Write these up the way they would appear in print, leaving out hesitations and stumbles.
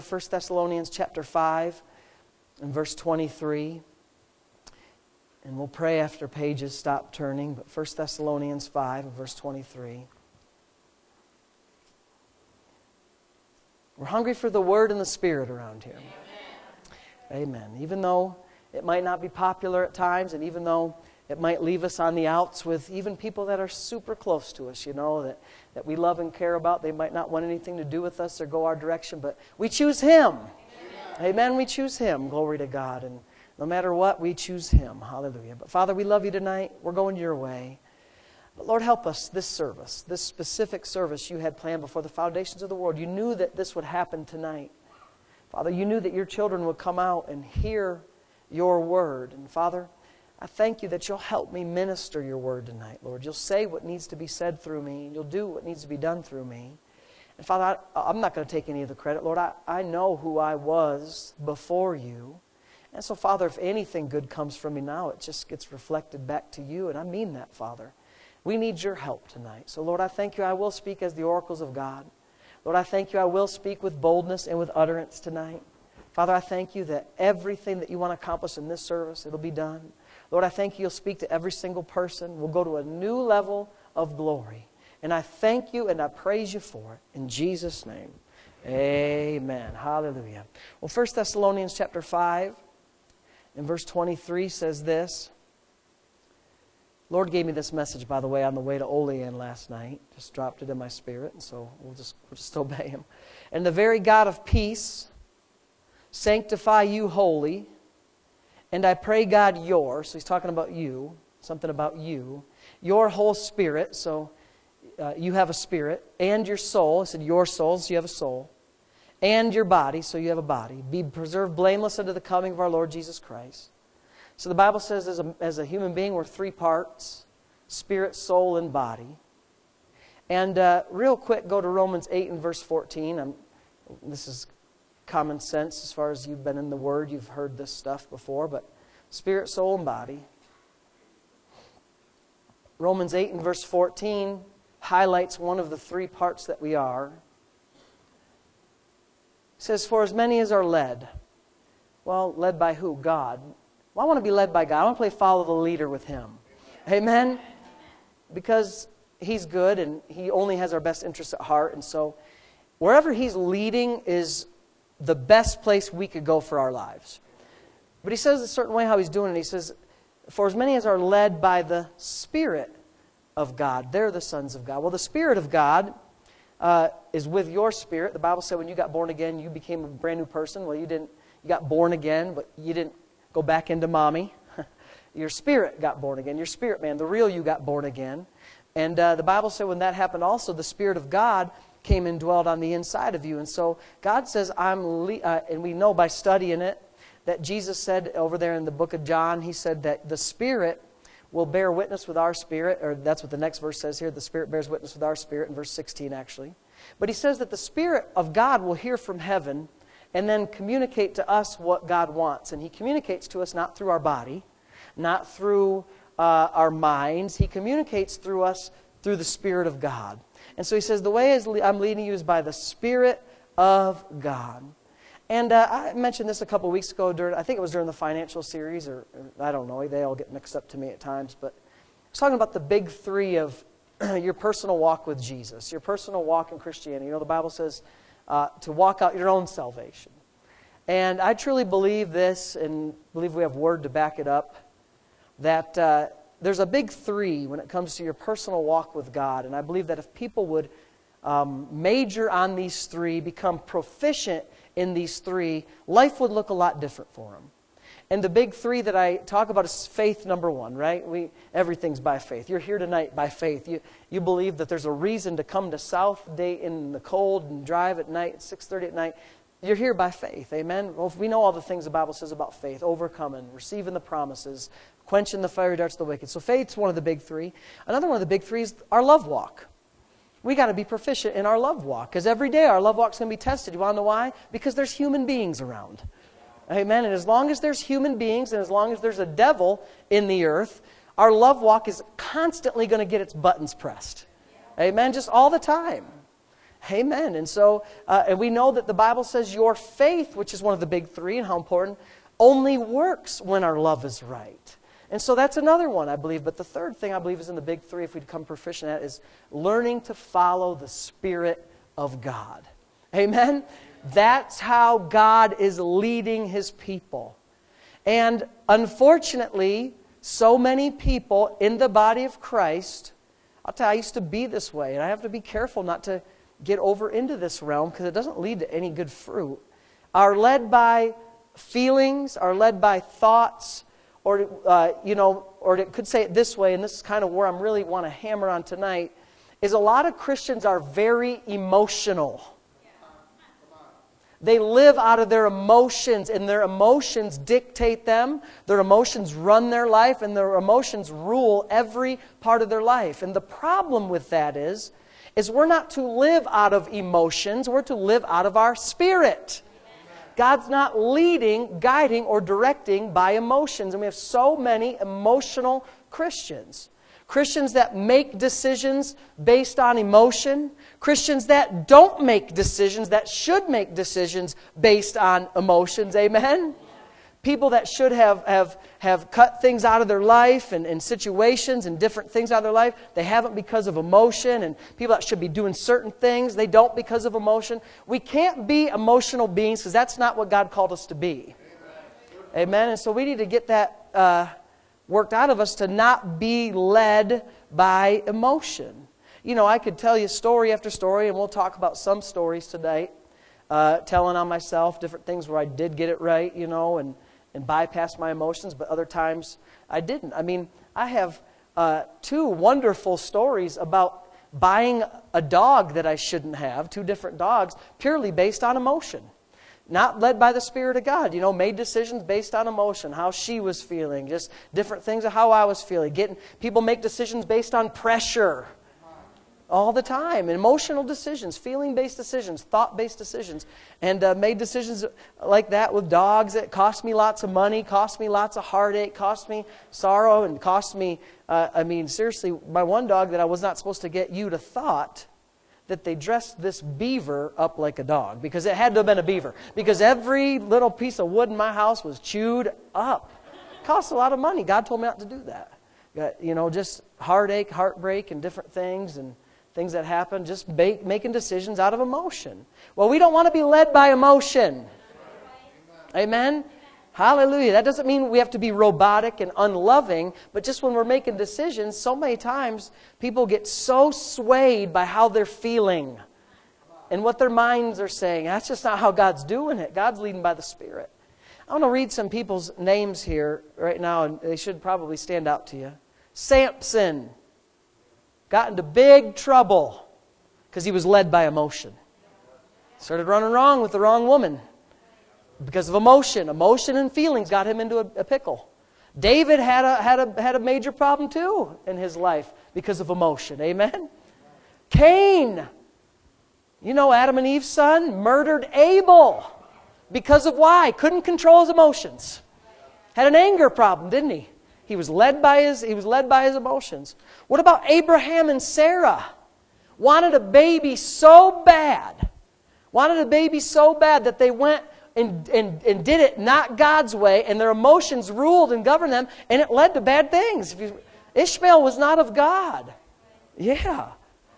1 Thessalonians chapter 5 and verse 23. And we'll pray after pages stop turning. But 1 Thessalonians 5 and verse 23. We're hungry for the Word and the Spirit around here. Amen. Even though it might not be popular at times, and even though it might leave us on the outs with even people that are super close to us, that we love and care about. They might not want anything to do with us or go our direction, but we choose Him. Amen. We choose Him. Glory to God. And no matter what, we choose Him. Hallelujah. But Father, we love You tonight. We're going Your way. But Lord, help us this service, this specific service You had planned before the foundations of the world. You knew that this would happen tonight. Father, You knew that Your children would come out and hear Your word. And Father, I thank You that You'll help me minister Your word tonight, Lord. You'll say what needs to be said through me, and You'll do what needs to be done through me. And Father, I'm not going to take any of the credit. Lord, I know who I was before You. And so, Father, if anything good comes from me now, it just gets reflected back to You. And I mean that, Father. We need Your help tonight. So, Lord, I thank You I will speak as the oracles of God. Lord, I thank You I will speak with boldness and with utterance tonight. Father, I thank You that everything that You want to accomplish in this service, it'll be done. Lord, I thank You You'll speak to every single person. We'll go to a new level of glory. And I thank You and I praise You for it. In Jesus' name, amen. Hallelujah. Well, 1 Thessalonians chapter 5 and verse 23 says this. Lord gave me this message, by the way, on the way to Olean last night. Just dropped it in my spirit, and so we'll just obey Him. And the very God of peace sanctify you wholly. And I pray God so He's talking about you, something about you, your whole spirit, so you have a spirit, and your soul, I said your soul, so you have a soul, and your body, so you have a body, be preserved blameless unto the coming of our Lord Jesus Christ. So the Bible says as a human being, we're three parts, spirit, soul, and body. And real quick, go to Romans 8 and verse 14. This is common sense as far as you've been in the Word. You've heard this stuff before, but spirit, soul, and body. Romans 8 and verse 14 highlights one of the three parts that we are. It says, for as many as are led. Well, led by who? God. Well, I want to be led by God. I want to play follow the leader with Him. Amen? Because He's good and He only has our best interests at heart. And so wherever He's leading is the best place we could go for our lives. But He says a certain way how He's doing it. He says, for as many as are led by the Spirit of God, they're the sons of God. Well, the Spirit of God is with your spirit. The Bible said when you got born again, you became a brand new person. Well, you got born again, but you didn't go back into mommy. Your spirit got born again. Your spirit man, the real you got born again. And the Bible said when that happened also, the Spirit of God came and dwelled on the inside of you. And so God says, and we know by studying it, that Jesus said over there in the book of John, He said that the Spirit will bear witness with our spirit, or that's what the next verse says here, the Spirit bears witness with our spirit, in verse 16 actually. But He says that the Spirit of God will hear from heaven and then communicate to us what God wants. And He communicates to us not through our body, not through our minds. He communicates through us through the Spirit of God. And so He says, the way I'm leading you is by the Spirit of God. And I mentioned this a couple weeks ago, I think it was during the financial series, or I don't know, they all get mixed up to me at times, but I was talking about the big three of your personal walk with Jesus, your personal walk in Christianity. You know, the Bible says to walk out your own salvation. And I truly believe this, and believe we have word to back it up, that there's a big three when it comes to your personal walk with God. And I believe that if people would major on these three, become proficient in these three, life would look a lot different for them. And the big three that I talk about is faith, number one, right? Everything's by faith. You're here tonight by faith. You believe that there's a reason to come to South Day in the cold and drive at night at 6:30 at night. You're here by faith, amen? Well, we know all the things the Bible says about faith, overcoming, receiving the promises, quenching the fiery darts of the wicked. So faith's one of the big three. Another one of the big three is our love walk. We got to be proficient in our love walk, because every day our love walk's going to be tested. You want to know why? Because there's human beings around. Amen? And as long as there's human beings, and as long as there's a devil in the earth, our love walk is constantly going to get its buttons pressed. Amen? Just all the time. Amen. And so, and we know that the Bible says your faith, which is one of the big three and how important, only works when our love is right. And so that's another one, I believe. But the third thing I believe is in the big three, if we become proficient at, is learning to follow the Spirit of God. Amen? That's how God is leading His people. And unfortunately, so many people in the body of Christ, I'll tell you, I used to be this way, and I have to be careful not to get over into this realm because it doesn't lead to any good fruit, are led by feelings, are led by thoughts, or or it could say it this way, and this is kind of where I really want to hammer on tonight, is a lot of Christians are very emotional. They live out of their emotions, and their emotions dictate them. Their emotions run their life, and their emotions rule every part of their life. And the problem with that is we're not to live out of emotions. We're to live out of our spirit. God's not leading, guiding, or directing by emotions. And we have so many emotional Christians. Christians that make decisions based on emotion. Christians that don't make decisions, that should make decisions based on emotions. Amen? People that should have cut things out of their life and situations and different things out of their life, they haven't because of emotion. And people that should be doing certain things, they don't because of emotion. We can't be emotional beings because that's not what God called us to be. Amen? And so we need to get that worked out of us to not be led by emotion. You know, I could tell you story after story, and we'll talk about some stories tonight, telling on myself, different things where I did get it right, and bypassed my emotions, but other times I didn't. I mean, I have 2 wonderful stories about buying a dog that I shouldn't have, 2 different dogs, purely based on emotion. Not led by the Spirit of God. Made decisions based on emotion, how she was feeling, just different things of how I was feeling. People make decisions based on pressure all the time. Emotional decisions, feeling-based decisions, thought-based decisions. And made decisions like that with dogs. It cost me lots of money, cost me lots of heartache, cost me sorrow, and cost me, seriously, my one dog that I was not supposed to get, you'd have thought that they dressed this beaver up like a dog, because it had to have been a beaver, because every little piece of wood in my house was chewed up. It cost a lot of money. God told me not to do that. Just heartache, heartbreak, and different things, and things that happen, just making decisions out of emotion. Well, we don't want to be led by emotion. Amen? Hallelujah. That doesn't mean we have to be robotic and unloving, but just when we're making decisions, so many times people get so swayed by how they're feeling and what their minds are saying. That's just not how God's doing it. God's leading by the Spirit. I want to read some people's names here right now, and they should probably stand out to you. Samson got into big trouble because he was led by emotion. Started running wrong with the wrong woman. Because of emotion. Emotion and feelings got him into a pickle. David had a major problem too in his life because of emotion. Amen? Cain, Adam and Eve's son, murdered Abel. Because of why? Couldn't control his emotions. Had an anger problem, didn't he? He was led by his emotions. What about Abraham and Sarah? Wanted a baby so bad. That they went and did it not God's way, and their emotions ruled and governed them, and it led to bad things. Ishmael was not of God. Yeah.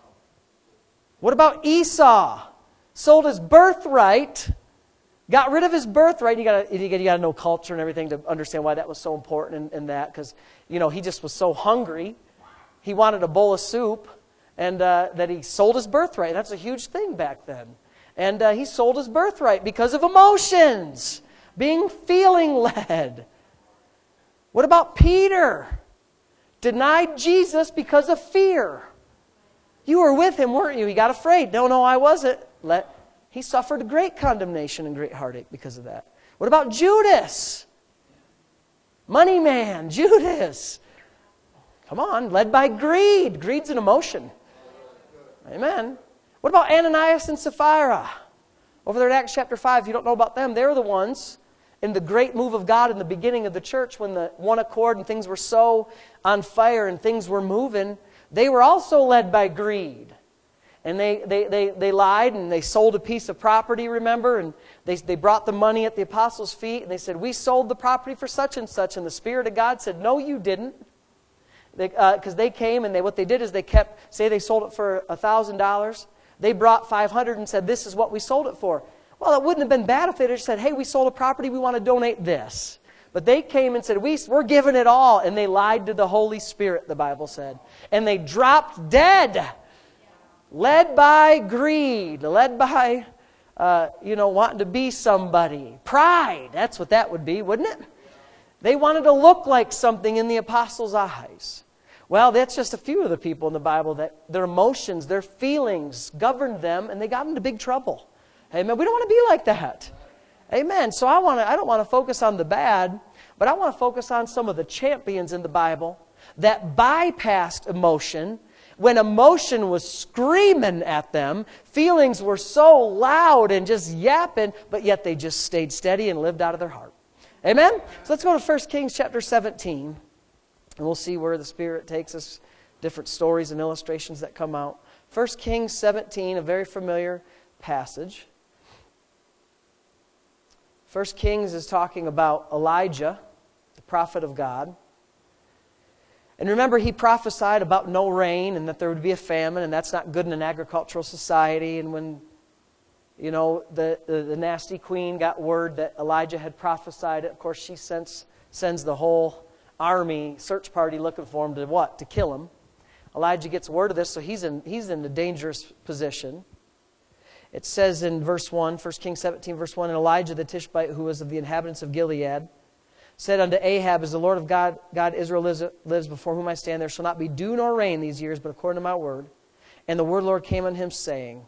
What about Esau? Sold his birthright, got rid of his birthright. You got to know culture and everything to understand why that was so important in that, because he just was so hungry. He wanted a bowl of soup, and that he sold his birthright. That's a huge thing back then. And he sold his birthright because of emotions, feeling led. What about Peter? Denied Jesus because of fear. You were with him, weren't you? He got afraid. No, I wasn't. He suffered great condemnation and great heartache because of that. What about Judas? Money man, Judas. Come on, led by greed. Greed's an emotion. Amen. What about Ananias and Sapphira? Over there in Acts chapter 5, if you don't know about them, they're the ones in the great move of God in the beginning of the church when the one accord and things were so on fire and things were moving. They were also led by greed. And they lied and they sold a piece of property, remember? And they brought the money at the apostles' feet and they said, we sold the property for such and such. And the Spirit of God said, no, you didn't. Because they came and what they did is say they sold it for $1,000. They brought $500 and said, this is what we sold it for. Well, it wouldn't have been bad if they just said, hey, we sold a property, we want to donate this. But they came and said, we're giving it all. And they lied to the Holy Spirit, the Bible said. And they dropped dead. Led by greed, led by, wanting to be somebody. Pride, that's what that would be, wouldn't it? They wanted to look like something in the apostles' eyes. Well, that's just a few of the people in the Bible that their emotions, their feelings governed them, and they got into big trouble. Amen. We don't want to be like that. Amen. So I don't want to focus on the bad, but I want to focus on some of the champions in the Bible that bypassed emotion. When emotion was screaming at them, feelings were so loud and just yapping, but yet they just stayed steady and lived out of their heart. Amen? So let's go to 1 Kings chapter 17, and we'll see where the Spirit takes us, different stories and illustrations that come out. 1 Kings 17, a very familiar passage. 1 Kings is talking about Elijah, the prophet of God. And remember, he prophesied about no rain and that there would be a famine, and that's not good in an agricultural society. And when, the nasty queen got word that Elijah had prophesied it, of course, she sends the whole army search party looking for him to what? To kill him. Elijah gets word of this, so he's in a dangerous position. It says in verse 1, 1 Kings 17, verse 1, and Elijah the Tishbite, who was of the inhabitants of Gilead, said unto Ahab, as the Lord of God Israel lives before whom I stand, there shall not be dew nor rain these years, but according to my word. And the word of the Lord came unto him, saying,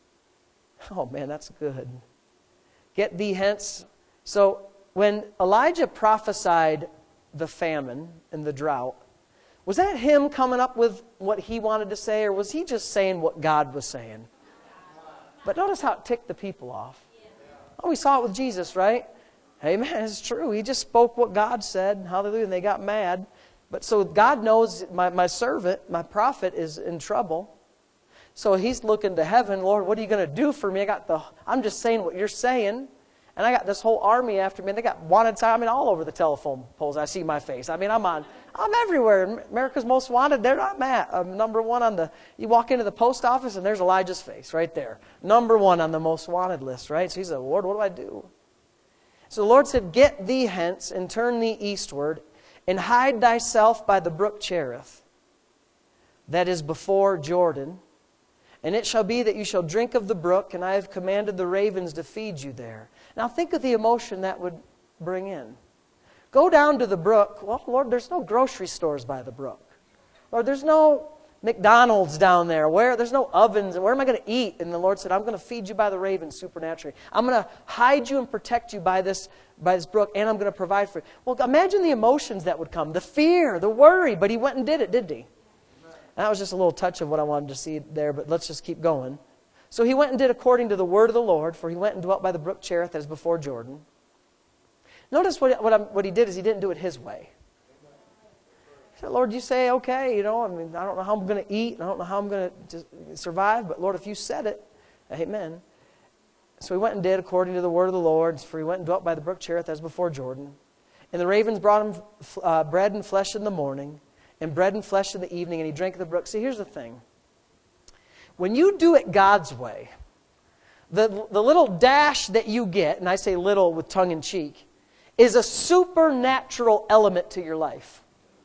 oh man, that's good. Get thee hence. So when Elijah prophesied the famine and the drought, was that him coming up with what he wanted to say, or was he just saying what God was saying? But notice how it ticked the people off. Oh, we saw it with Jesus, right? Amen. It's true. He just spoke what God said. Hallelujah. And they got mad. But so God knows my servant, my prophet, is in trouble. So he's looking to heaven. Lord, what are you going to do for me? I'm just saying what you're saying. And I got this whole army after me. And they got wanted sign all over the telephone poles. I see my face. I'm everywhere. America's Most Wanted. There I'm at. Number one on you walk into the post office and there's Elijah's face right there. Number one on the Most Wanted list, right? So he said, Lord, what do I do? So the Lord said, get thee hence and turn thee eastward and hide thyself by the brook Cherith that is before Jordan. And it shall be that you shall drink of the brook, and I have commanded the ravens to feed you there. Now think of the emotion that would bring in. Go down to the brook. Well, Lord, there's no grocery stores by the brook. Lord, there's no McDonald's down there. There's no ovens. Where am I going to eat? And the Lord said, I'm going to feed you by the ravens supernaturally. I'm going to hide you and protect you by this brook, and I'm going to provide for you. Well, imagine the emotions that would come. The fear, the worry. But he went and did it, didn't he? And that was just a little touch of what I wanted to see there, but let's just keep going. So he went and did according to the word of the Lord, for he went and dwelt by the brook Cherith that is before Jordan. Notice what he did is he didn't do it his way. He said, Lord, you say, okay, I don't know how I'm going to eat. I don't know how I'm going to survive, but Lord, if you said it, amen. So he went and did according to the word of the Lord, for he went and dwelt by the brook Cherith as before Jordan. And the ravens brought him bread and flesh in the morning, and bread and flesh in the evening, and he drank of the brook. See, here's the thing. When you do it God's way, the little dash that you get, and I say little with tongue in cheek, is a supernatural element to your life.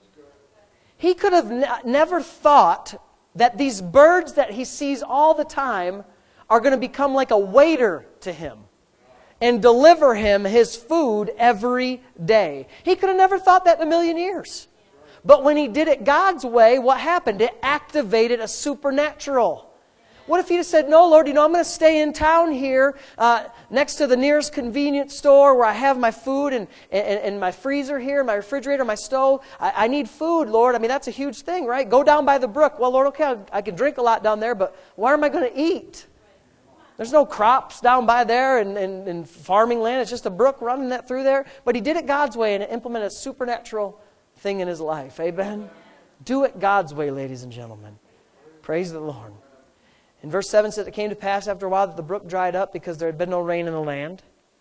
He could have never thought that these birds that he sees all the time are going to become like a waiter to him and deliver him his food every day. He could have never thought that in a million years. But when he did it God's way, what happened? It activated a supernatural. What if he had said, no, Lord, I'm going to stay in town here next to the nearest convenience store where I have my food and my freezer here, my refrigerator, my stove. I need food, Lord. That's a huge thing, right? Go down by the brook. Well, Lord, okay, I can drink a lot down there, but where am I going to eat? There's no crops down by there and farming land. It's just a brook running that through there. But he did it God's way, and it implemented a supernatural thing in his life. Amen? Do it God's way, ladies and gentlemen. Praise the Lord. In verse 7 says, it came to pass after a while that the brook dried up because there had been no rain in the land.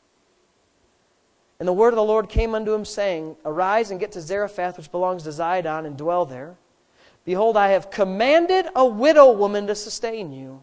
And the word of the Lord came unto him, saying, Arise and get to Zarephath, which belongs to Zidon, and dwell there. Behold, I have commanded a widow woman to sustain you.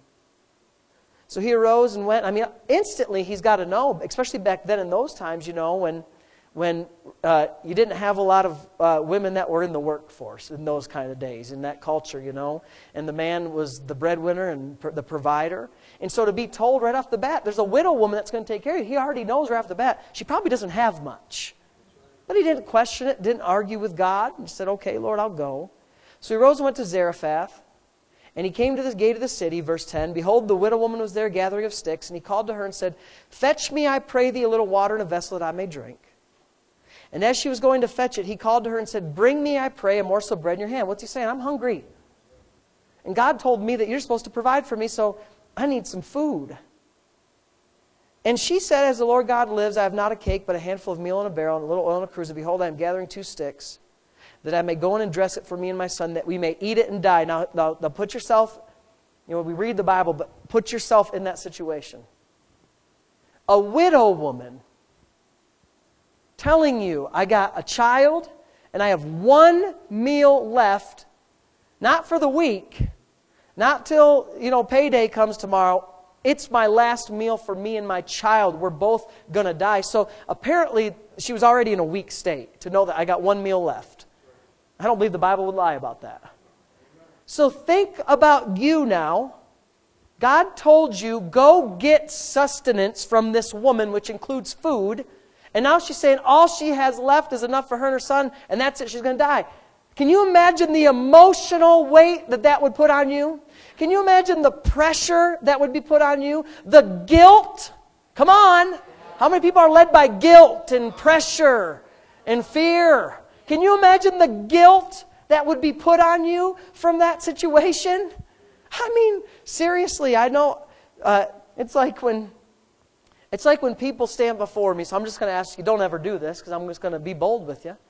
So he arose and went. I mean, instantly he's got to know, especially back then in those times, you know, when you didn't have a lot of women that were in the workforce in those kind of days, in that culture, you know. And the man was the breadwinner and the provider. And so to be told right off the bat, there's a widow woman that's going to take care of you. He already knows right off the bat, she probably doesn't have much. But he didn't question it, didn't argue with God. He said, okay, Lord, I'll go. So he rose and went to Zarephath. And he came to the gate of the city, verse 10. Behold, the widow woman was there gathering of sticks. And he called to her and said, Fetch me, I pray thee, a little water in a vessel that I may drink. And as she was going to fetch it, he called to her and said, Bring me, I pray, a morsel of bread in your hand. What's he saying? I'm hungry. And God told me that you're supposed to provide for me, so I need some food. And she said, As the Lord God lives, I have not a cake, but a handful of meal in a barrel and a little oil in a cruse. And behold, I am gathering 2 sticks, that I may go in and dress it for me and my son, that we may eat it and die. Now put yourself, you know, we read the Bible, but put yourself in that situation. A widow woman telling you, I got a child and I have 1 meal left, not for the week, not till, you know, payday comes tomorrow. It's my last meal for me and my child. We're both going to die. So apparently she was already in a weak state to know that I got 1 meal left. I don't believe the Bible would lie about that. So think about you now. God told you, go get sustenance from this woman, which includes food. And now she's saying all she has left is enough for her and her son, and that's it, she's going to die. Can you imagine the emotional weight that would put on you? Can you imagine the pressure that would be put on you? The guilt? Come on. How many people are led by guilt and pressure and fear? Can you imagine the guilt that would be put on you from that situation? I mean, seriously, I know it's like when people stand before me, so I'm just going to ask you, don't ever do this, because I'm just going to be bold with you.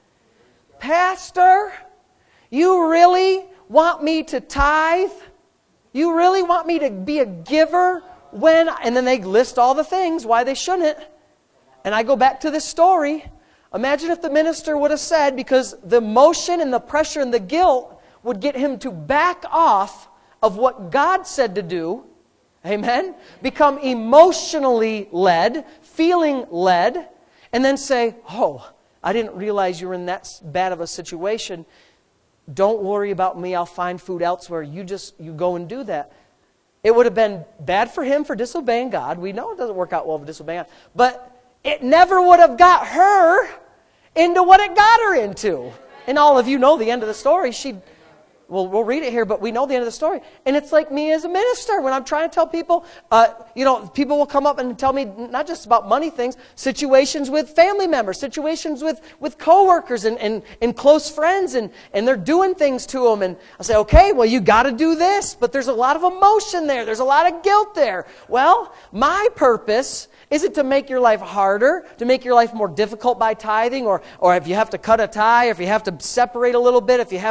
Pastor, you really want me to tithe? You really want me to be a giver when... And then they list all the things why they shouldn't. And I go back to this story. Imagine if the minister would have said, because the emotion and the pressure and the guilt would get him to back off of what God said to do. Amen? Become emotionally led, feeling led, and then say, oh, I didn't realize you were in that bad of a situation. Don't worry about me. I'll find food elsewhere. You go and do that. It would have been bad for him for disobeying God. We know it doesn't work out well for disobeying God. But it never would have got her into what it got her into. And all of you know the end of the story. We'll read it here, but we know the end of the story. And it's like me as a minister. When I'm trying to tell people, people will come up and tell me not just about money things, situations with family members, situations with coworkers and close friends, and they're doing things to them. And I say, okay, well, you got to do this, but there's a lot of emotion there. There's a lot of guilt there. Well, my purpose isn't to make your life harder, to make your life more difficult by tithing, or if you have to cut a tie, or if you have to separate a little bit, if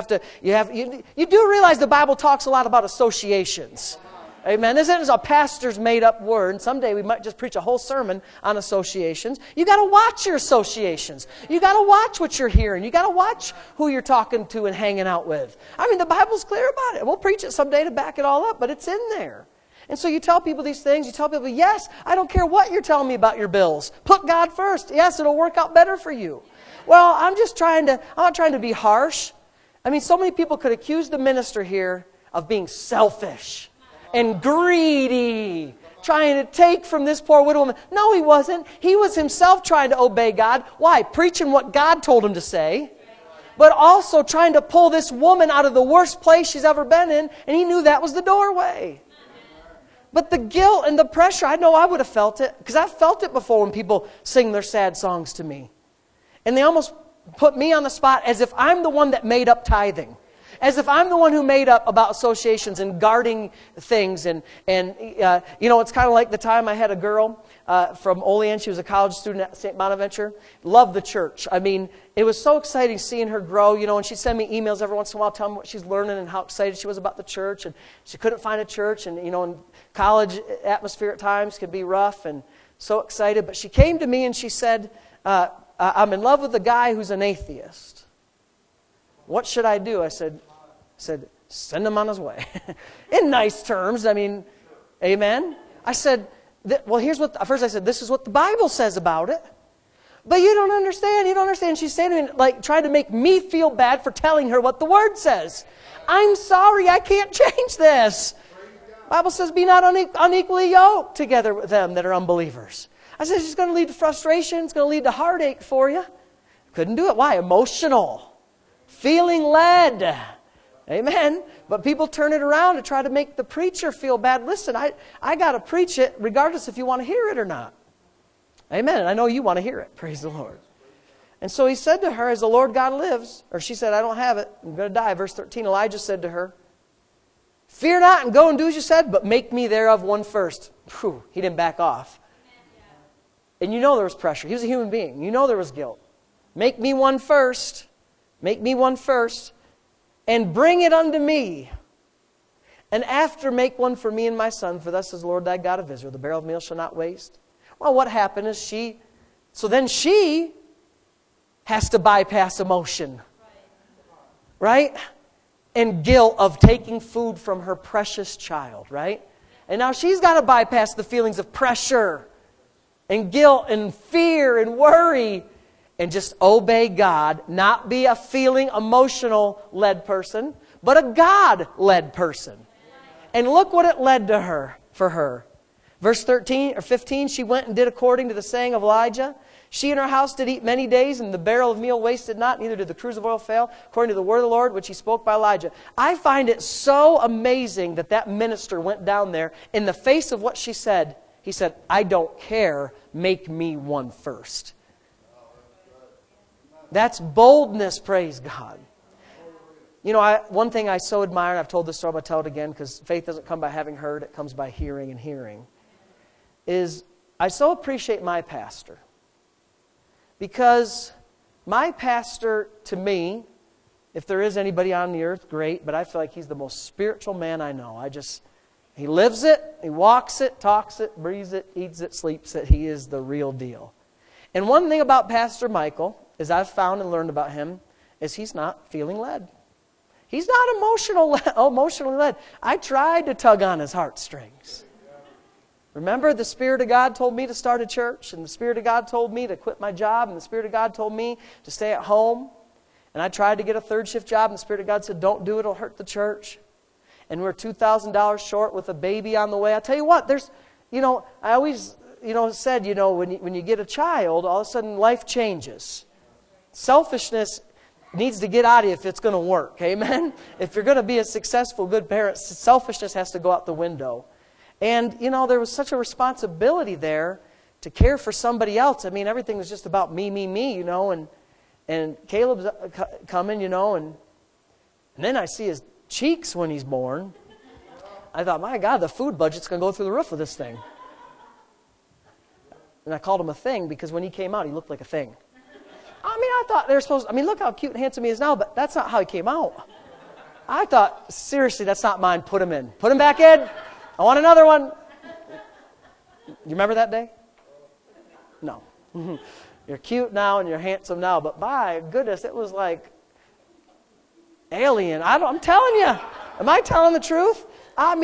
you do realize the Bible talks a lot about associations. Amen. This isn't a pastor's made up word. Someday we might just preach a whole sermon on associations. You got to watch your associations. You got to watch what you're hearing. You got to watch who you're talking to and hanging out with. I mean, the Bible's clear about it. We'll preach it someday to back it all up, but it's in there. And so you tell people these things. You tell people, yes, I don't care what you're telling me about your bills. Put God first. Yes, it'll work out better for you. Well, I'm not trying to be harsh. I mean, so many people could accuse the minister here of being selfish and greedy, trying to take from this poor widow woman. No, he wasn't. He was himself trying to obey God. Why? Preaching what God told him to say, but also trying to pull this woman out of the worst place she's ever been in, and he knew that was the doorway. But the guilt and the pressure, I know I would have felt it, because I've felt it before when people sing their sad songs to me. And they almost put me on the spot as if I'm the one that made up tithing. As if I'm the one who made up about associations and guarding things. And it's kind of like the time I had a girl from Olean. She was a college student at St. Bonaventure. Loved the church. I mean, it was so exciting seeing her grow, and she'd send me emails every once in a while telling me what she's learning and how excited she was about the church. And she couldn't find a church. And, and college atmosphere at times can be rough and so excited. But she came to me and she said, I'm in love with a guy who's an atheist. What should I do? I said, send him on his way. In nice terms. I mean, amen. I said, first I said, this is what the Bible says about it. But you don't understand. She's saying to me, trying to make me feel bad for telling her what the Word says. I'm sorry, I can't change this. The Bible says, be not unequally yoked together with them that are unbelievers. I said, it's going to lead to frustration. It's going to lead to heartache for you. Couldn't do it. Why? Emotional. Feeling led. Amen. But people turn it around to try to make the preacher feel bad. Listen, I got to preach it regardless if you want to hear it or not. Amen. And I know you want to hear it. Praise the Lord. And so he said to her, as the Lord God lives, or she said, I don't have it. I'm going to die. Verse 13, Elijah said to her, fear not and go and do as you said, but make me thereof one first. Whew, he didn't back off. And there was pressure. He was a human being. There was guilt. Make me one first. Make me one first. And bring it unto me. And after make one for me and my son, for thus says the Lord thy God of Israel, the barrel of meal shall not waste. Well, what happened is she has to bypass emotion. Right? And guilt of taking food from her precious child, right? And now she's got to bypass the feelings of pressure and guilt and fear and worry and just obey God, not be a feeling, emotional-led person, but a God-led person. And look what it led to her, for her. Verse 13 or 15, she went and did according to the saying of Elijah. She and her house did eat many days, and the barrel of meal wasted not, neither did the cruse of oil fail, according to the word of the Lord, which he spoke by Elijah. I find it so amazing that minister went down there in the face of what she said. He said, I don't care, make me one first. That's boldness, praise God. One thing I so admire, and I've told this story, but I'll tell it again, because faith doesn't come by having heard, it comes by hearing and hearing, is I so appreciate my pastor. Because my pastor, to me, if there is anybody on the earth, great, but I feel like he's the most spiritual man I know. He lives it, he walks it, talks it, breathes it, eats it, sleeps it. He is the real deal. And one thing about Pastor Michael, as I've found and learned about him, is he's not feeling led. He's not emotionally led. I tried to tug on his heartstrings. Remember, the Spirit of God told me to start a church, and the Spirit of God told me to quit my job, and the Spirit of God told me to stay at home. And I tried to get a third shift job, and the Spirit of God said, don't do it, it'll hurt the church. And we're $2,000 short with a baby on the way. I tell you what, I always, said, when you get a child, all of a sudden life changes. Selfishness needs to get out of you if it's going to work. Amen? If you're going to be a successful, good parent, selfishness has to go out the window. And, there was such a responsibility there to care for somebody else. I mean, everything was just about me, and Caleb's coming, and then I see his cheeks when he's born. I thought, my God, the food budget's going to go through the roof with this thing. And I called him a thing because when he came out, he looked like a thing. I thought they were supposed to, look how cute and handsome he is now, but that's not how he came out. I thought, seriously, that's not mine. Put him in. Put him back in. I want another one. You remember that day? No. You're cute now and you're handsome now, but by goodness, it was like alien. I'm telling you. Am I telling the truth? Am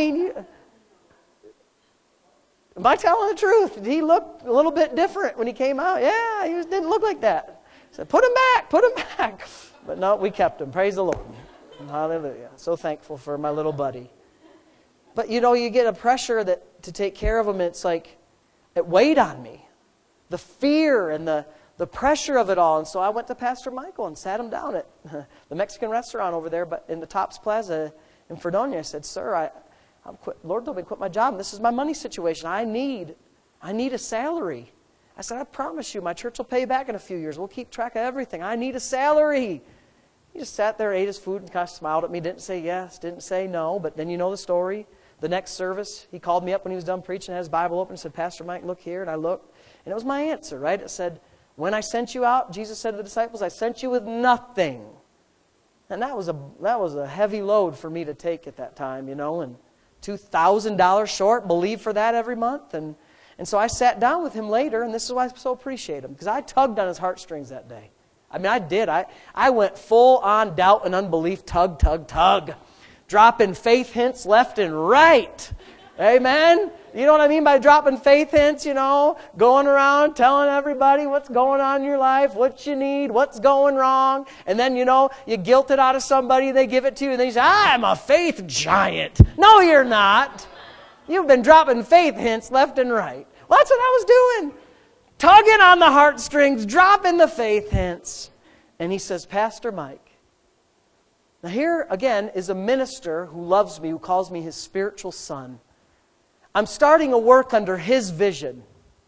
I telling the truth? He looked a little bit different when he came out. Yeah, he didn't look like that. I said, put him back. But no, we kept him. Praise the Lord. Hallelujah. So thankful for my little buddy. But you get a pressure to take care of him. It's like, it weighed on me. The fear and the pressure of it all. And so I went to Pastor Michael and sat him down at the Mexican restaurant over there, but in the Tops Plaza in Fredonia. I said, sir, Lord told me to quit my job, and this is my money situation. I need a salary. I said, I promise you, my church will pay you back in a few years. We'll keep track of everything. I need a salary. He just sat there, ate his food, and kind of smiled at me. Didn't say yes, didn't say no. But then you know the story. The next service, he called me up when he was done preaching, had his Bible open, and said, Pastor Mike, look here. And I looked, and it was my answer, right? It said, when I sent you out, Jesus said to the disciples, I sent you with nothing. And that was a heavy load for me to take at that time, you know, and $2,000 short, believe for that every month. And so I sat down with him later, and this is why I so appreciate him, because I tugged on his heartstrings that day. I mean, I did. I went full on doubt and unbelief, tug, dropping faith hints left and right. Amen? You know what I mean by dropping faith hints, you know? Going around telling everybody what's going on in your life, what you need, what's going wrong. And then, you know, you guilt it out of somebody, they give it to you, and then you say, I'm a faith giant. No, you're not. You've been dropping faith hints left and right. Well, that's what I was doing. Tugging on the heartstrings, dropping the faith hints. And he says, Pastor Mike, now here again is a minister who loves me, who calls me his spiritual son. I'm starting a work under his vision,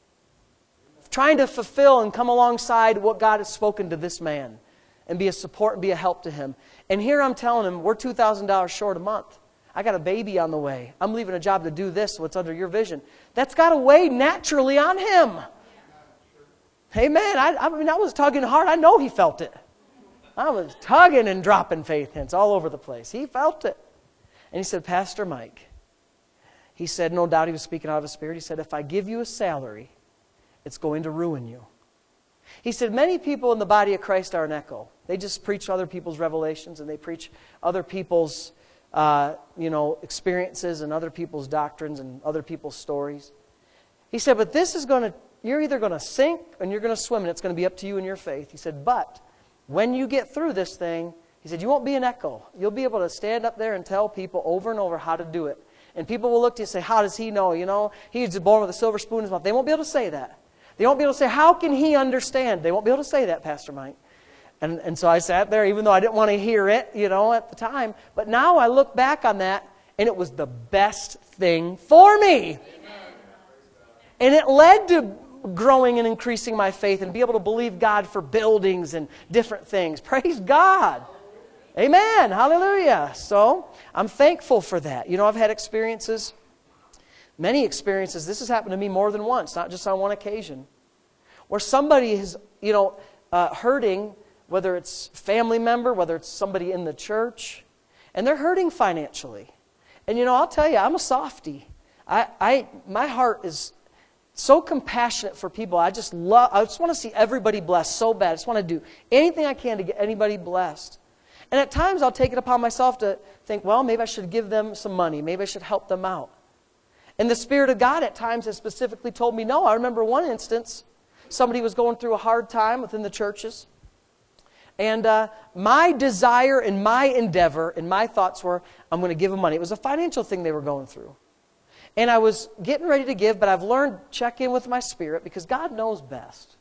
trying to fulfill and come alongside what God has spoken to this man and be a support and be a help to him. And here I'm telling him, we're $2,000 short a month. I got a baby on the way. I'm leaving a job to do this, what's under your vision. That's got to weigh naturally on him. Amen. I mean, I was tugging hard. I know he felt it. I was tugging and dropping faith hints all over the place. He felt it. And he said, Pastor Mike, he said, no doubt he was speaking out of his spirit. He said, if I give you a salary, it's going to ruin you. He said, many people in the body of Christ are an echo. They just preach other people's revelations and they preach other people's experiences and other people's doctrines and other people's stories. He said, but this is you're either going to sink and you're going to swim, and it's going to be up to you and your faith. He said, but when you get through this thing, he said, you won't be an echo. You'll be able to stand up there and tell people over and over how to do it. And people will look to you and say, how does he know? You know, he's born with a silver spoon in his mouth. They won't be able to say that. They won't be able to say, how can he understand? They won't be able to say that, Pastor Mike. And so I sat there, even though I didn't want to hear it, you know, at the time. But now I look back on that, and it was the best thing for me. Amen. And it led to growing and increasing my faith and be able to believe God for buildings and different things. Praise God. Amen. Hallelujah. So I'm thankful for that. You know, I've had experiences, many experiences. This has happened to me more than once, not just on one occasion, where somebody is, hurting, whether it's family member, whether it's somebody in the church, and they're hurting financially. And, I'll tell you, I'm a softie. My heart is so compassionate for people. I just want to see everybody blessed so bad. I just want to do anything I can to get anybody blessed. And at times I'll take it upon myself to think, well, maybe I should give them some money. Maybe I should help them out. And the Spirit of God at times has specifically told me no. I remember one instance, somebody was going through a hard time within the churches. And my desire and my endeavor and my thoughts were, I'm going to give them money. It was a financial thing they were going through. And I was getting ready to give, but I've learned check in with my spirit because God knows best.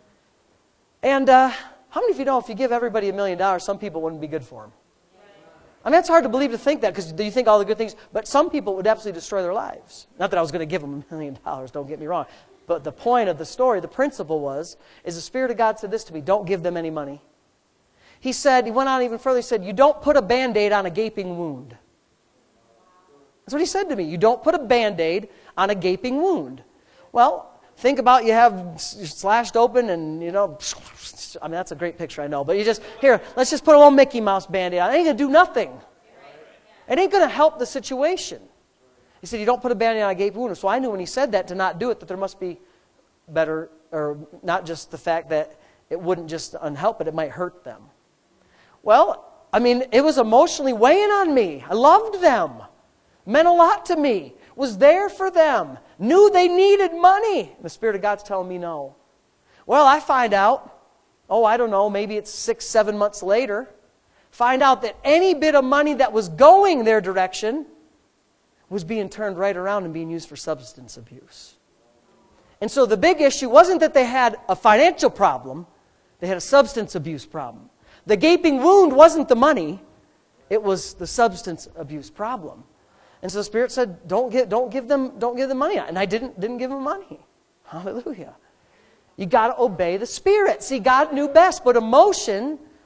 And how many of you know if you give everybody $1 million, some people wouldn't be good for them? I mean, it's hard to believe to think that because you think all the good things, but some people would absolutely destroy their lives. Not that I was going to give them $1 million, don't get me wrong. But the point of the story, the principle is the Spirit of God said this to me, don't give them any money. He went on even further, he said, you don't put a Band-Aid on a gaping wound. That's what he said to me. You don't put a Band-Aid on a gaping wound. Well, think about you have slashed open and, I mean, that's a great picture, I know. But let's just put a little Mickey Mouse Band-Aid on. It ain't going to do nothing. It ain't going to help the situation. He said, you don't put a Band-Aid on a gaping wound. So I knew when he said that to not do it, that there must be better, or not just the fact that it wouldn't just unhelp it, it might hurt them. Well, I mean, it was emotionally weighing on me. I loved them. Meant a lot to me. Was there for them. Knew they needed money. The Spirit of God's telling me no. Well, I find out, I don't know, maybe it's 6-7 months later, find out that any bit of money that was going their direction was being turned right around and being used for substance abuse. And so the big issue wasn't that they had a financial problem, they had a substance abuse problem. The gaping wound wasn't the money, it was the substance abuse problem. And so the Spirit said, don't give them money. And I didn't give them money. Hallelujah. You got to obey the Spirit. See, God knew best, but emotion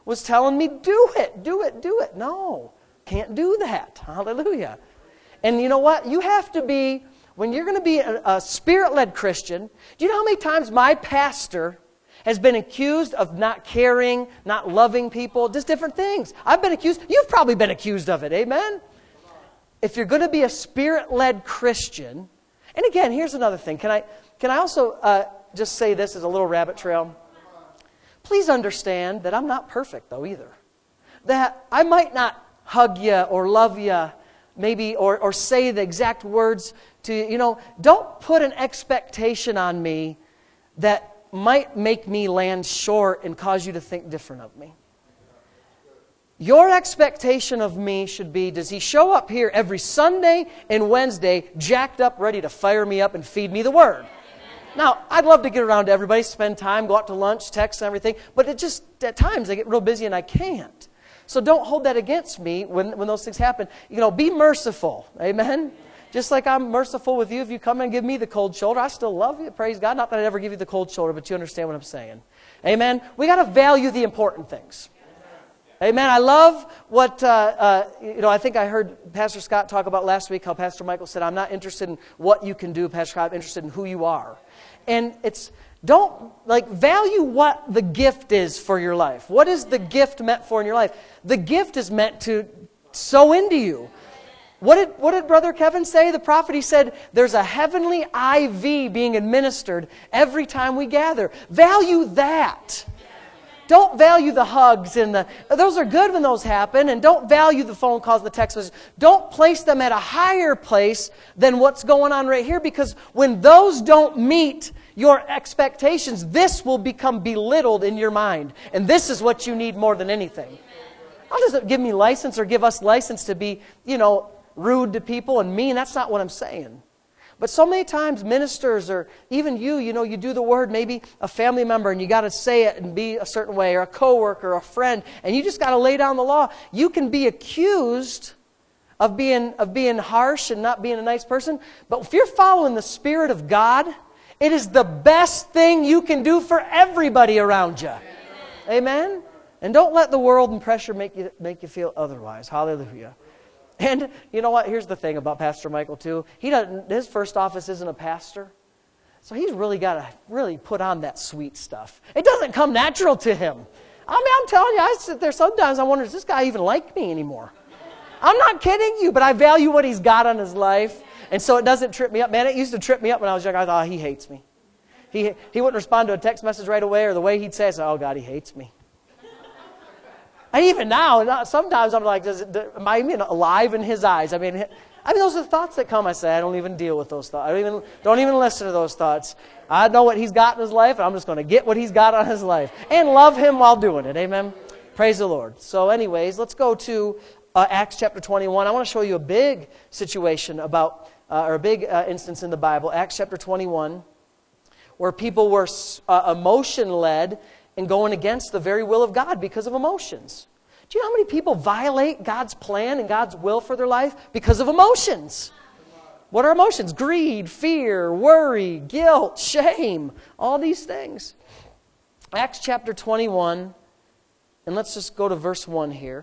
was telling me, do it, do it, do it. No, can't do that. Hallelujah. And you know what? You have to be, when you're going to be a Spirit-led Christian, do you know how many times my pastor has been accused of not caring, not loving people, just different things? I've been accused. You've probably been accused of it. Amen? If you're going to be a Spirit-led Christian, and again, here's another thing. Can I also just say this as a little rabbit trail? Please understand that I'm not perfect, though, either. That I might not hug you or love you, maybe, or say the exact words to you. Don't put an expectation on me that might make me land short and cause you to think different of me. Your expectation of me should be, does he show up here every Sunday and Wednesday jacked up, ready to fire me up and feed me the Word? Now, I'd love to get around to everybody, spend time, go out to lunch, text and everything, but it just, at times, I get real busy and I can't. So don't hold that against me when those things happen. Be merciful. Amen? Just like I'm merciful with you. If you come and give me the cold shoulder, I still love you. Praise God. Not that I'd ever give you the cold shoulder, but you understand what I'm saying. Amen? We got to value the important things. Amen. I love what, I think I heard Pastor Scott talk about last week, how Pastor Michael said, I'm not interested in what you can do, Pastor Scott, I'm interested in who you are. And don't value what the gift is for your life. What is the gift meant for in your life? The gift is meant to sow into you. What did Brother Kevin say? The prophet, he said, there's a heavenly IV being administered every time we gather. Value that. Don't value the hugs those are good when those happen, and don't value the phone calls, the text messages. Don't place them at a higher place than what's going on right here, because when those don't meet your expectations, this will become belittled in your mind. And this is what you need more than anything. How does it give me license or give us license to be, rude to people and mean? That's not what I'm saying. But so many times ministers or even you do the word, maybe a family member, and you got to say it and be a certain way, or a coworker, or a friend, and you just got to lay down the law. You can be accused of being harsh and not being a nice person, but if you're following the Spirit of God, it is the best thing you can do for everybody around you. Amen? And don't let the world and pressure make you feel otherwise. Hallelujah. And you know what? Here's the thing about Pastor Michael too. His first office isn't a pastor. So he's really got to really put on that sweet stuff. It doesn't come natural to him. I'm telling you, I sit there sometimes, I wonder, does this guy even like me anymore? I'm not kidding you, but I value what he's got on his life. And so it doesn't trip me up. Man, it used to trip me up when I was young. I thought, he hates me. He wouldn't respond to a text message right away, or the way he'd say it, oh God, he hates me. And even now, sometimes I'm like, am I even alive in his eyes? I mean, those are the thoughts that come. I say, I don't even deal with those thoughts. Don't even listen to those thoughts. I know what he's got in his life, and I'm just going to get what he's got on his life. And love him while doing it. Amen? Praise the Lord. So anyways, let's go to Acts chapter 21. I want to show you a big situation about, or a big instance in the Bible. Acts chapter 21, where people were emotion-led and going against the very will of God because of emotions. Do you know how many people violate God's plan and God's will for their life because of emotions? What are emotions? Greed, fear, worry, guilt, shame, all these things. Acts chapter 21, and let's just go to verse 1 here.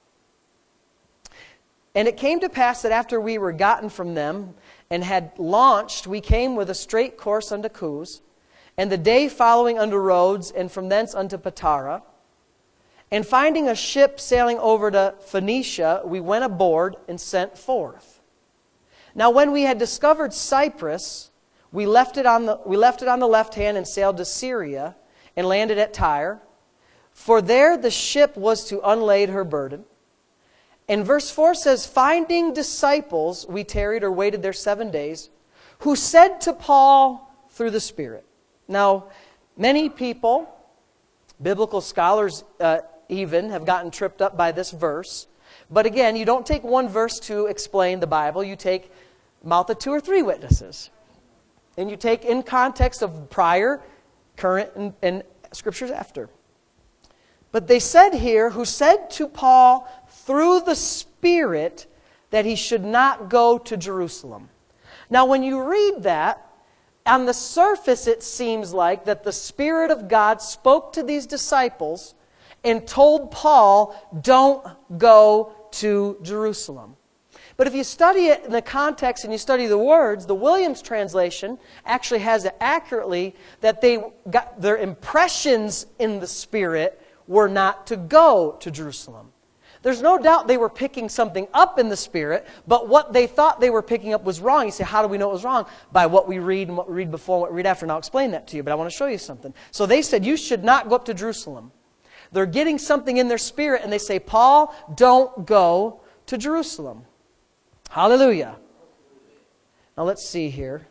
And it came to pass that after we were gotten from them and had launched, we came with a straight course unto Cos, and the day following unto Rhodes, and from thence unto Patara. And finding a ship sailing over to Phoenicia, we went aboard and sent forth. Now when we had discovered Cyprus, we left it on the left hand and sailed to Syria, and landed at Tyre. For there the ship was to unlade her burden. And verse 4 says, finding disciples, we tarried or waited there 7 days, who said to Paul through the Spirit. Now, many people, biblical scholars even, have gotten tripped up by this verse. But again, you don't take one verse to explain the Bible. You take mouth of 2 or 3 witnesses. And you take in context of prior, current, and scriptures after. But they said here, who said to Paul through the Spirit that he should not go to Jerusalem. Now, when you read that, on the surface, it seems like that the Spirit of God spoke to these disciples and told Paul, don't go to Jerusalem. But if you study it in the context and you study the words, the Williams translation actually has it accurately that they got their impressions in the Spirit were not to go to Jerusalem. There's no doubt they were picking something up in the Spirit, but what they thought they were picking up was wrong. You say, how do we know it was wrong? By what we read and what we read before and what we read after. And I'll explain that to you, but I want to show you something. So they said, you should not go up to Jerusalem. They're getting something in their spirit, and they say, Paul, don't go to Jerusalem. Hallelujah. Now let's see here.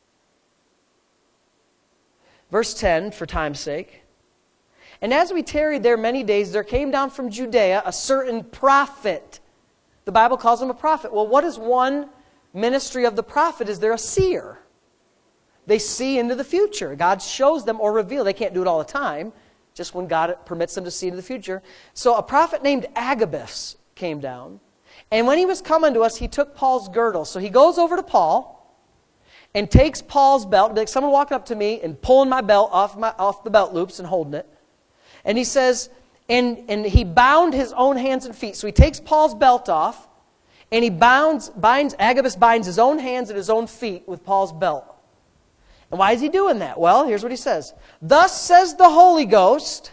Verse 10, for time's sake. And as we tarried there many days, there came down from Judea a certain prophet. The Bible calls him a prophet. Well, what is one ministry of the prophet? Is they're a seer. They see into the future. God shows them or reveals. They can't do it all the time, just when God permits them to see into the future. So a prophet named Agabus came down. And when he was come unto us, he took Paul's girdle. So he goes over to Paul and takes Paul's belt. Like someone walking up to me and pulling my belt off the belt loops and holding it. And he says, and he bound his own hands and feet. So he takes Paul's belt off, and he Agabus binds his own hands and his own feet with Paul's belt. And why is he doing that? Well, here's what he says. Thus says the Holy Ghost,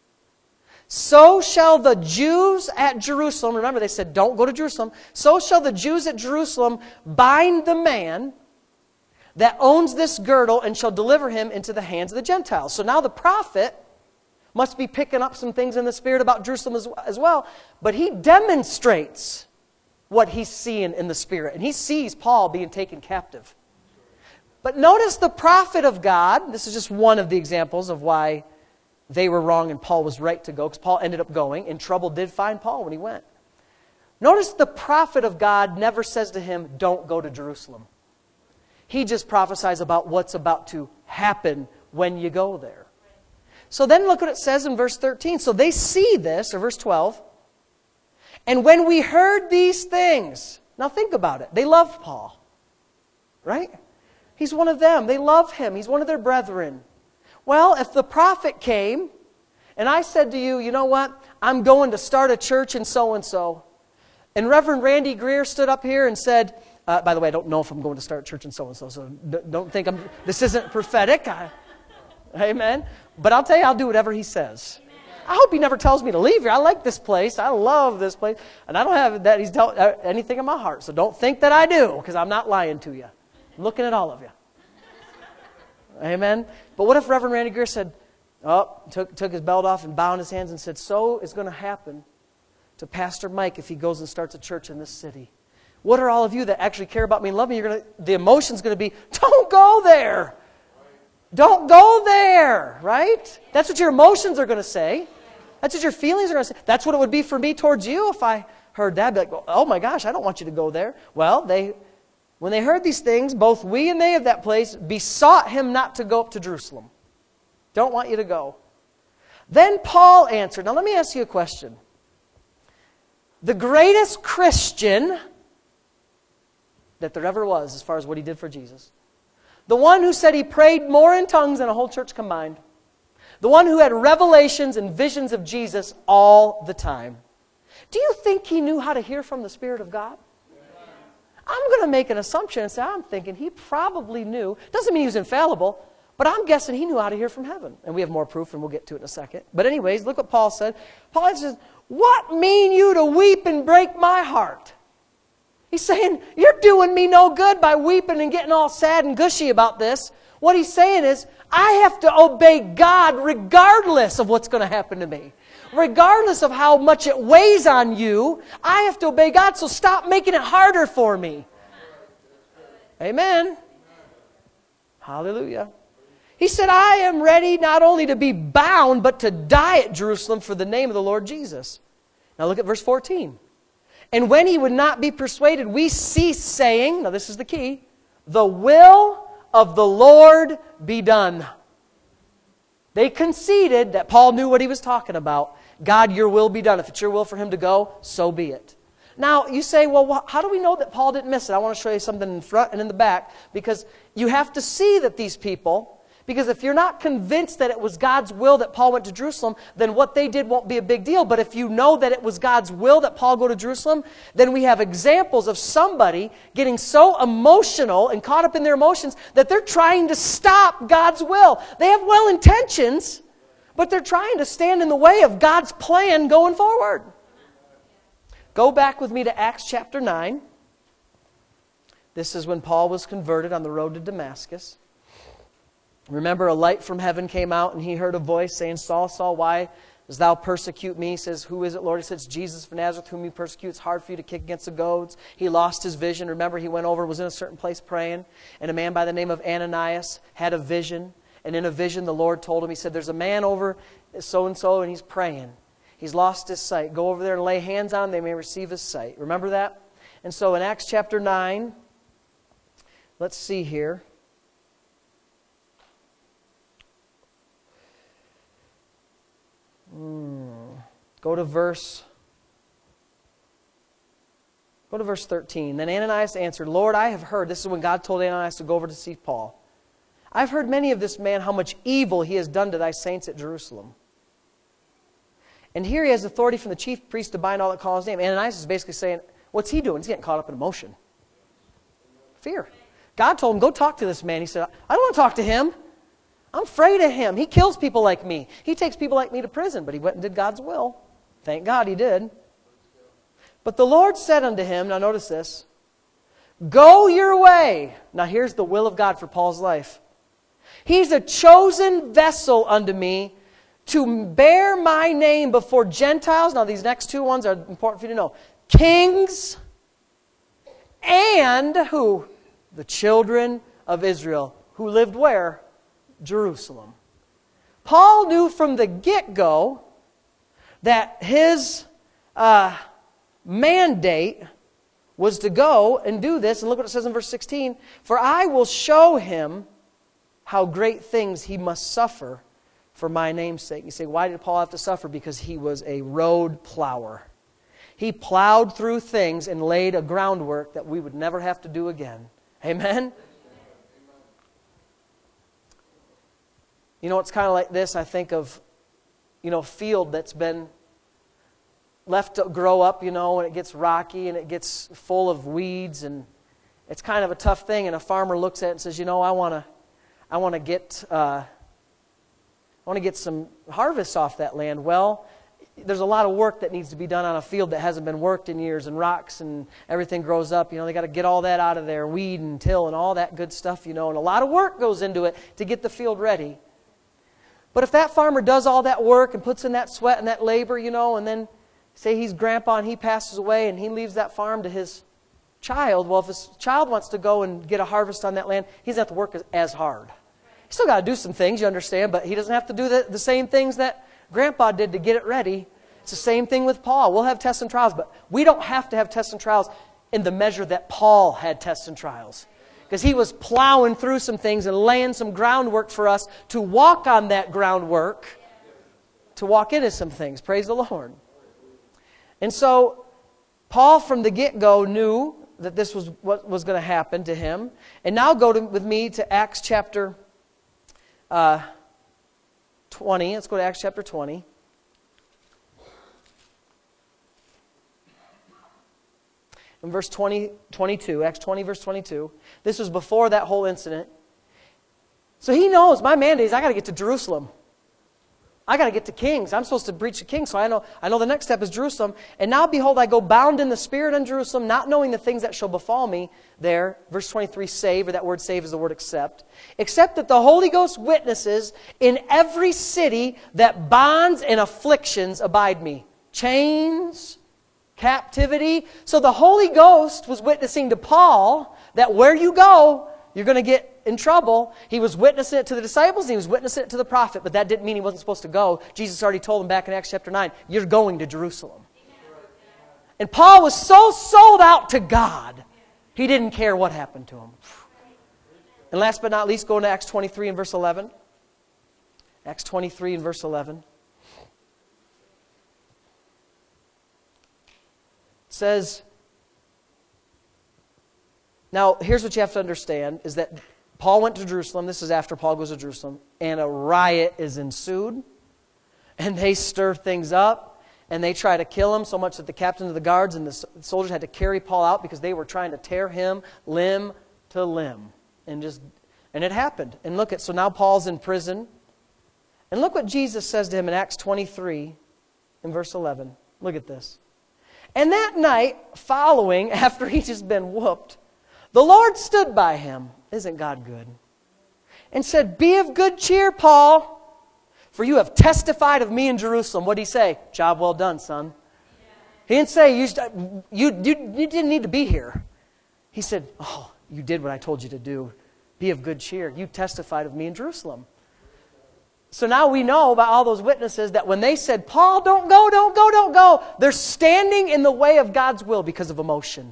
so shall the Jews at Jerusalem, remember they said don't go to Jerusalem, so shall the Jews at Jerusalem bind the man that owns this girdle and shall deliver him into the hands of the Gentiles. So now the prophet must be picking up some things in the Spirit about Jerusalem as well. But he demonstrates what he's seeing in the Spirit. And he sees Paul being taken captive. But notice the prophet of God. This is just one of the examples of why they were wrong and Paul was right to go. Because Paul ended up going. And trouble did find Paul when he went. Notice the prophet of God never says to him, don't go to Jerusalem. He just prophesies about what's about to happen when you go there. So then look what it says in verse 13. So they see this, or verse 12. And when we heard these things, now think about it. They love Paul, right? He's one of them. They love him. He's one of their brethren. Well, if the prophet came and I said to you, you know what? I'm going to start a church in so-and-so. And Reverend Randy Greer stood up here and said, by the way, I don't know if I'm going to start a church in so-and-so, so don't think this isn't prophetic. Amen. But I'll tell you, I'll do whatever he says. I hope he never tells me to leave here. I like this place. I love this place. And I don't have that he's told anything in my heart. So don't think that I do, because I'm not lying to you. I'm looking at all of you. Amen. But what if Reverend Randy Greer said, took his belt off and bound his hands and said, so is going to happen to Pastor Mike if he goes and starts a church in this city. What are all of you that actually care about me and love me? The emotion's going to be, don't go there. Don't go there, right? That's what your emotions are going to say. That's what your feelings are going to say. That's what it would be for me towards you if I heard that. I'd be like, oh my gosh, I don't want you to go there. Well, when they heard these things, both we and they of that place besought him not to go up to Jerusalem. Don't want you to go. Then Paul answered. Now let me ask you a question. The greatest Christian that there ever was as far as what he did for Jesus. The one who said he prayed more in tongues than a whole church combined. The one who had revelations and visions of Jesus all the time. Do you think he knew how to hear from the Spirit of God? I'm going to make an assumption and say, I'm thinking he probably knew. Doesn't mean he was infallible, but I'm guessing he knew how to hear from heaven. And we have more proof, and we'll get to it in a second. But anyways, look what Paul said. Paul says, what mean you to weep and break my heart? He's saying, you're doing me no good by weeping and getting all sad and gushy about this. What he's saying is, I have to obey God regardless of what's going to happen to me. Regardless of how much it weighs on you, I have to obey God, so stop making it harder for me. Amen. Hallelujah. He said, I am ready not only to be bound, but to die at Jerusalem for the name of the Lord Jesus. Now look at verse 14. And when he would not be persuaded, we ceased saying, now this is the key, the will of the Lord be done. They conceded that Paul knew what he was talking about. God, your will be done. If it's your will for him to go, so be it. Now, you say, well, how do we know that Paul didn't miss it? I want to show you something in front and in the back, because you have to see that these people, Because if you're not convinced that it was God's will that Paul went to Jerusalem, then what they did won't be a big deal. But if you know that it was God's will that Paul go to Jerusalem, then we have examples of somebody getting so emotional and caught up in their emotions that they're trying to stop God's will. They have well intentions, but they're trying to stand in the way of God's plan going forward. Go back with me to Acts chapter 9. This is when Paul was converted on the road to Damascus. Remember, a light from heaven came out, and he heard a voice saying, Saul, Saul, why dost thou persecute me? He says, who is it, Lord? He says, Jesus of Nazareth, whom you persecute. It's hard for you to kick against the goads. He lost his vision. Remember, he went over and was in a certain place praying, and a man by the name of Ananias had a vision. And in a vision, the Lord told him, he said, there's a man over so-and-so, and he's praying. He's lost his sight. Go over there and lay hands on him. They may receive his sight. Remember that? And so in Acts chapter 9, let's see here. Go to verse 13. Then Ananias answered, Lord, I have heard. This is when God told Ananias to go over to see Paul. I've heard many of this man, how much evil he has done to thy saints at Jerusalem. And here he has authority from the chief priest to bind all that call his name. Ananias is basically saying, what's he doing? He's getting caught up in emotion. Fear. God told him, go talk to this man. He said, I don't want to talk to him. I'm afraid of him. He kills people like me. He takes people like me to prison. But he went and did God's will. Thank God he did. But the Lord said unto him, now notice this, go your way. Now here's the will of God for Paul's life. He's a chosen vessel unto me to bear my name before Gentiles. Now these next two ones are important for you to know. Kings and who? The children of Israel. Who lived where? Jerusalem. Paul knew from the get-go that his mandate was to go and do this. And look what it says in verse 16. For I will show him how great things he must suffer for my name's sake. You say, why did Paul have to suffer? Because he was a road plower. He plowed through things and laid a groundwork that we would never have to do again. Amen? You know, it's kind of like this. I think of, field that's been left to grow up, and it gets rocky and it gets full of weeds, and it's kind of a tough thing. And a farmer looks at it and says, I want to get some harvest off that land. Well, there's a lot of work that needs to be done on a field that hasn't been worked in years, and rocks and everything grows up. They got to get all that out of there, weed and till and all that good stuff, and a lot of work goes into it to get the field ready. But if that farmer does all that work and puts in that sweat and that labor, and then say he's grandpa and he passes away and he leaves that farm to his child, well, if his child wants to go and get a harvest on that land, he doesn't have to work as hard. He's still got to do some things, you understand, but he doesn't have to do the same things that grandpa did to get it ready. It's the same thing with Paul. We'll have tests and trials, but we don't have to have tests and trials in the measure that Paul had tests and trials. Because he was plowing through some things and laying some groundwork for us to walk on that groundwork, to walk into some things. Praise the Lord. And so, Paul from the get-go knew that this was what was going to happen to him. And now go with me to Acts chapter 20. Let's go to Acts chapter 20. In verse 22, Acts 20, verse 22. This was before that whole incident. So he knows my mandate is I got to get to Jerusalem. I got to get to Kings. I'm supposed to preach to Kings, so I know the next step is Jerusalem. And now behold, I go bound in the Spirit in Jerusalem, not knowing the things that shall befall me there. Verse 23, save, or that word save is the word accept. Except that the Holy Ghost witnesses in every city that bonds and afflictions abide me. Chains, captivity. So the Holy Ghost was witnessing to Paul that where you go, you're going to get in trouble. He was witnessing it to the disciples and he was witnessing it to the prophet, but that didn't mean he wasn't supposed to go. Jesus already told him back in Acts chapter 9, you're going to Jerusalem. And Paul was so sold out to God, he didn't care what happened to him. And last but not least, go into Acts 23 and verse 11. Acts 23 and verse 11. Says, now here's what you have to understand, is that Paul went to Jerusalem. This is after Paul goes to Jerusalem. And a riot is ensued. And they stir things up. And they try to kill him so much that the captain of the guards and the soldiers had to carry Paul out because they were trying to tear him limb to limb. And it happened. And look at, so now Paul's in prison. And look what Jesus says to him in Acts 23 in verse 11. Look at this. And that night following, after he'd just been whooped, the Lord stood by him. Isn't God good? And said, "Be of good cheer, Paul, for you have testified of me in Jerusalem." What did he say? "Job well done, son." He didn't say, you didn't need to be here. He said, "Oh, you did what I told you to do. Be of good cheer. You testified of me in Jerusalem." So now we know by all those witnesses that when they said, "Paul, don't go, don't go, don't go," they're standing in the way of God's will because of emotion.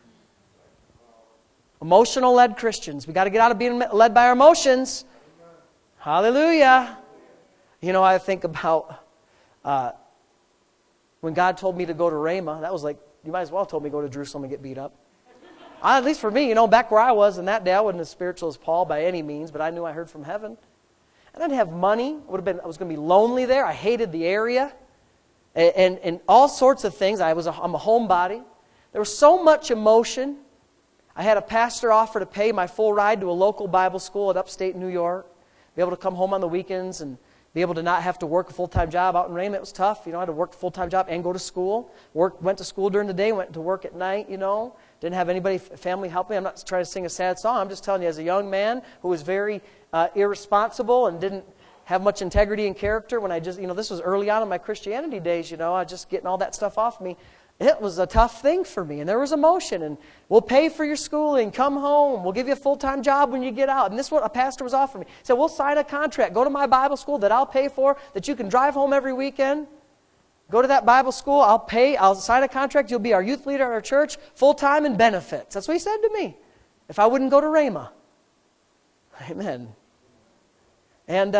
Emotional-led Christians. We got to get out of being led by our emotions. Hallelujah. You know, I think about when God told me to go to Rhema, that was like, you might as well have told me to go to Jerusalem and get beat up. At least for me, you know, back where I was in that day, I wasn't as spiritual as Paul by any means, but I knew I heard from heaven. And I didn't have money. I was going to be lonely there. I hated the area. And all sorts of things. I'm a homebody. There was so much emotion. I had a pastor offer to pay my full ride to a local Bible school at upstate New York. Be able to come home on the weekends and be able to not have to work a full-time job out in Raymond. It was tough. You know, I had to work a full-time job and go to school. Went to school during the day, went to work at night, you know. Didn't have anybody, family help me. I'm not trying to sing a sad song. I'm just telling you, as a young man who was very irresponsible and didn't have much integrity and character, when I just, you know, this was early on in my Christianity days, you know, I was just getting all that stuff off me. It was a tough thing for me, and there was emotion, and we'll pay for your schooling, come home, we'll give you a full-time job when you get out. And this is what a pastor was offering me. He said, "We'll sign a contract, go to my Bible school that I'll pay for, that you can drive home every weekend. Go to that Bible school, I'll sign a contract, you'll be our youth leader at our church, full-time and benefits." That's what he said to me, if I wouldn't go to Rhema. Amen. And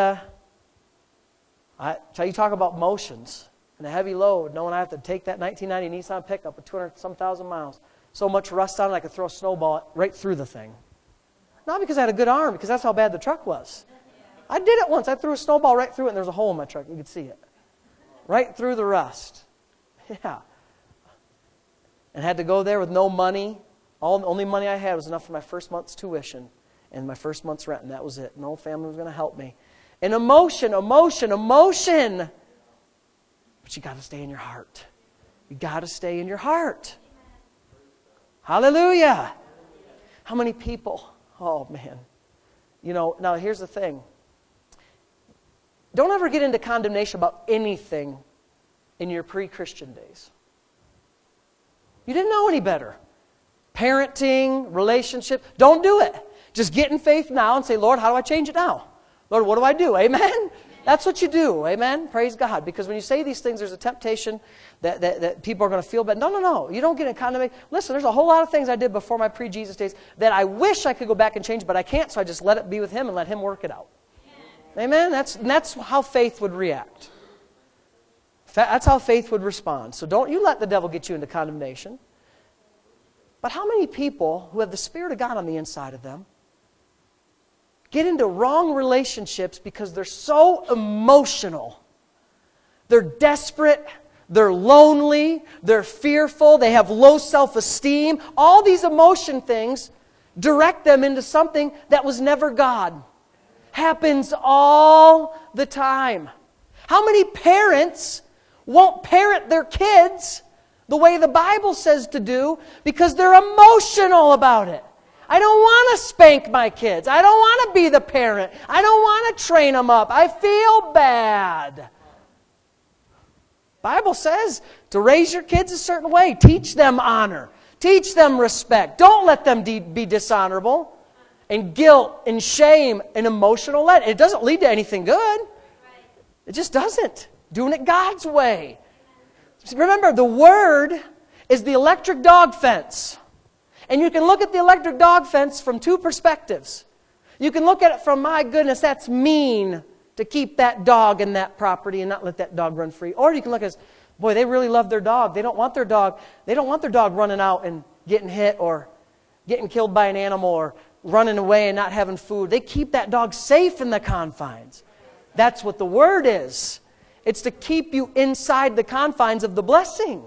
you talk about emotions. And a heavy load, knowing I have to take that 1990 Nissan pickup with 200-some thousand miles. So much rust on it, I could throw a snowball right through the thing. Not because I had a good arm, because that's how bad the truck was. I did it once. I threw a snowball right through it, and there was a hole in my truck. You could see it. Right through the rust. Yeah. And had to go there with no money. The only money I had was enough for my first month's tuition and my first month's rent, and that was it. No family was going to help me. And emotion. But you got to stay in your heart. You got to stay in your heart. Hallelujah. How many people? Oh, man. You know, now here's the thing. Don't ever get into condemnation about anything in your pre-Christian days. You didn't know any better. Parenting, relationship, don't do it. Just get in faith now and say, "Lord, how do I change it now? Lord, what do I do?" Amen? That's what you do. Amen? Praise God. Because when you say these things, there's a temptation that people are going to feel bad. No. You don't get in condemnation. Listen, there's a whole lot of things I did before my pre-Jesus days that I wish I could go back and change, but I can't, so I just let it be with Him and let Him work it out. Amen? That's how faith would react. That's how faith would respond. So don't you let the devil get you into condemnation. But how many people who have the Spirit of God on the inside of them get into wrong relationships because they're so emotional? They're desperate, they're lonely, they're fearful, they have low self-esteem. All these emotion things direct them into something that was never God. Happens all the time. How many parents won't parent their kids the way the Bible says to do because they're emotional about it? I don't want to spank my kids. I don't want to be the parent. I don't want to train them up. I feel bad. Bible says to raise your kids a certain way. Teach them honor. Teach them respect. Don't let them be dishonorable. And guilt and shame and emotional lead. It doesn't lead to anything good. It just doesn't. Doing it God's way. Remember, the Word is the electric dog fence. And you can look at the electric dog fence from two perspectives. You can look at it from, my goodness, that's mean to keep that dog in that property and not let that dog run free. Or you can look at it as, boy, they really love their dog. They don't want their dog running out and getting hit or getting killed by an animal or running away and not having food. They keep that dog safe in the confines. That's what the Word is. It's to keep you inside the confines of the blessing.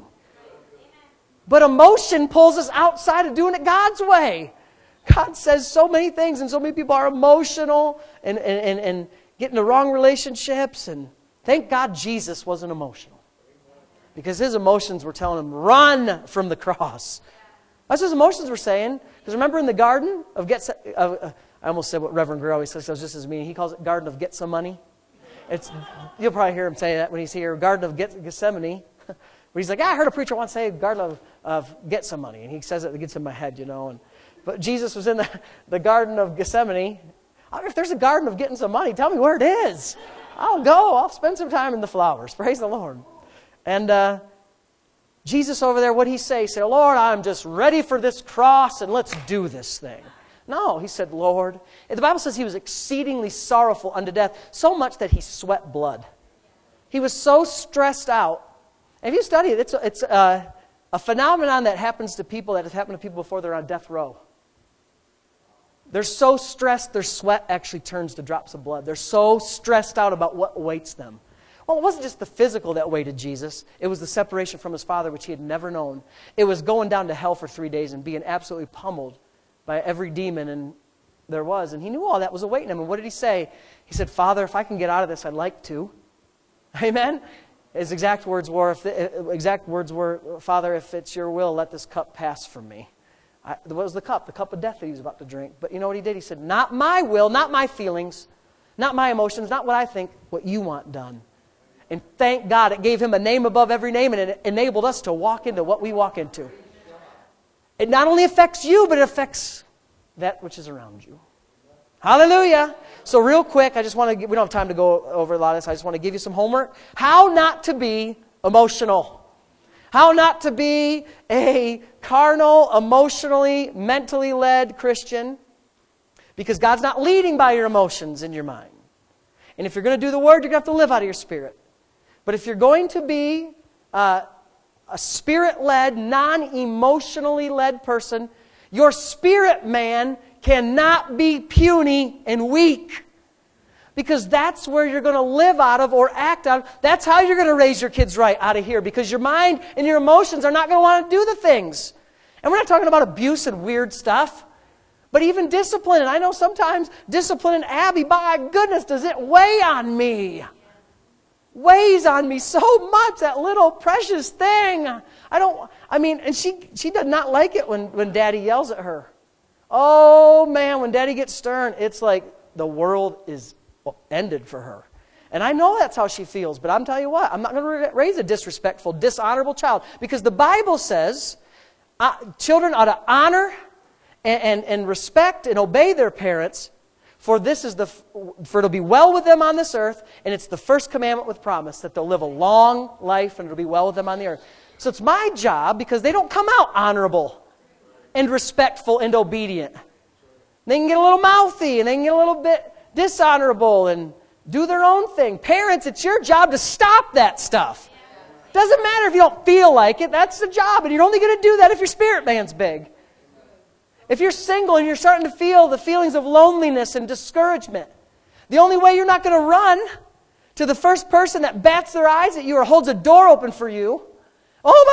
But emotion pulls us outside of doing it God's way. God says so many things, and so many people are emotional and get into wrong relationships. And thank God Jesus wasn't emotional. Because his emotions were telling him, run from the cross. That's what his emotions were saying. Because remember in the Garden of I almost said what Reverend Greer always says, so it's just as mean. He calls it Garden of Get Some Money. You'll probably hear him say that when he's here, Garden of Gethsemane. But he's like, I heard a preacher once say Garden of Get Some Money. And he says it gets in my head, But Jesus was in the Garden of Gethsemane. If there's a garden of getting some money, tell me where it is. I'll go. I'll spend some time in the flowers. Praise the Lord. And Jesus over there, what did he say? He said, Lord, I'm just ready for this cross and let's do this thing. No, he said, Lord. The Bible says he was exceedingly sorrowful unto death, so much that he sweat blood. He was so stressed out. And if you study it, it's a phenomenon that happens to people, that has happened to people before they're on death row. They're so stressed, their sweat actually turns to drops of blood. They're so stressed out about what awaits them. Well, it wasn't just the physical that awaited Jesus. It was the separation from his Father, which he had never known. It was going down to hell for 3 days and being absolutely pummeled by every demon and there was. And he knew all that was awaiting him. And what did he say? He said, Father, if I can get out of this, I'd like to. Amen? His exact words were, Father, if it's your will, let this cup pass from me. What was the cup? The cup of death that he was about to drink. But you know what he did? He said, not my will, not my feelings, not my emotions, not what I think, what you want done. And thank God it gave him a name above every name, and it enabled us to walk into what we walk into. It not only affects you, but it affects that which is around you. Hallelujah. So real quick, we don't have time to go over a lot of this. I just want to give you some homework. How not to be emotional. How not to be a carnal, emotionally, mentally led Christian. Because God's not leading by your emotions in your mind. And if you're going to do the Word, you're going to have to live out of your spirit. But if you're going to be a spirit-led, non-emotionally led person, your spirit man cannot be puny and weak. Because that's where you're going to live out of or act out of. That's how you're going to raise your kids right out of here. Because your mind and your emotions are not going to want to do the things. And we're not talking about abuse and weird stuff. But even discipline. And I know sometimes discipline, Abby, by goodness, does it weigh on me? Weighs on me so much, that little precious thing. And she does not like it when Daddy yells at her. Oh man, when Daddy gets stern, it's like the world is ended for her. And I know that's how she feels, but I'm telling you what, I'm not going to raise a disrespectful, dishonorable child. Because the Bible says children ought to honor and respect and obey their parents, for it'll be well with them on this earth, and it's the first commandment with promise, that they'll live a long life and it'll be well with them on the earth. So it's my job, because they don't come out honorable and respectful and obedient. They can get a little mouthy and they can get a little bit dishonorable and do their own thing. Parents, it's your job to stop that stuff. Doesn't matter if you don't feel like it, that's the job, and you're only going to do that if your spirit man's big. If you're single and you're starting to feel the feelings of loneliness and discouragement, the only way you're not going to run to the first person that bats their eyes at you or holds a door open for you. Oh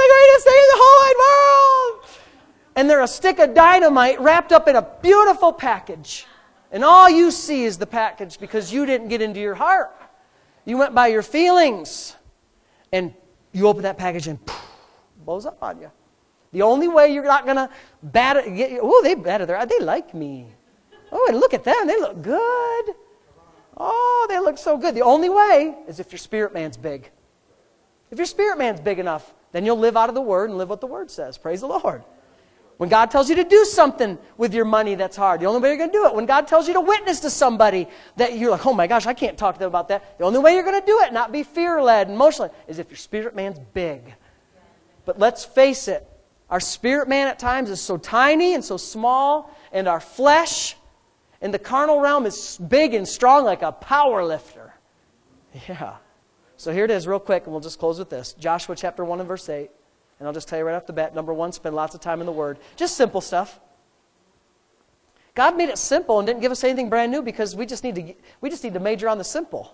my God, they're the greatest thing in the whole wide world! And they're a stick of dynamite wrapped up in a beautiful package. And all you see is the package because you didn't get into your heart. You went by your feelings. And you open that package and poof, blows up on you. The only way you're not going to bat it, they batted they like me. Oh, and look at them, they look good. Oh, they look so good. The only way is if your spirit man's big. If your spirit man's big enough, then you'll live out of the Word and live what the Word says. Praise the Lord. When God tells you to do something with your money that's hard, the only way you're going to do it. When God tells you to witness to somebody that you're like, oh my gosh, I can't talk to them about that. The only way you're going to do it, not be fear-led and emotional, is if your spirit man's big. But let's face it, our spirit man at times is so tiny and so small, and our flesh in the carnal realm is big and strong like a power lifter. Yeah. So here it is real quick, and we'll just close with this. Joshua chapter 1 and verse 8. And I'll just tell you right off the bat, number one, spend lots of time in the Word. Just simple stuff. God made it simple and didn't give us anything brand new because we just need to major on the simple.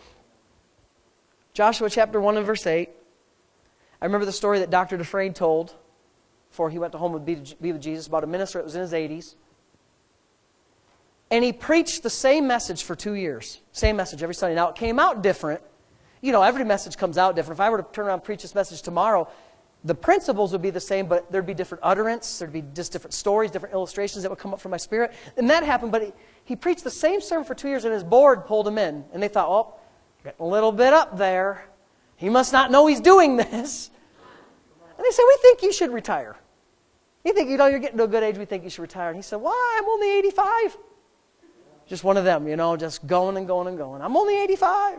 Joshua chapter 1 and verse 8. I remember the story that Dr. Dufresne told before he went to home to be with Jesus about a minister that was in his 80s. And he preached the same message for 2 years. Same message every Sunday. Now, it came out different. You know, every message comes out different. If I were to turn around and preach this message tomorrow, the principles would be the same, but there'd be different utterance. There'd be just different stories, different illustrations that would come up from my spirit. And that happened, but he preached the same sermon for 2 years, and his board pulled him in. And they thought, oh, getting a little bit up there. He must not know he's doing this. And they said, we think you should retire. You think, you're getting to a good age, we think you should retire. And he said, why? I'm only 85. Just one of them, just going and going and going. I'm only 85.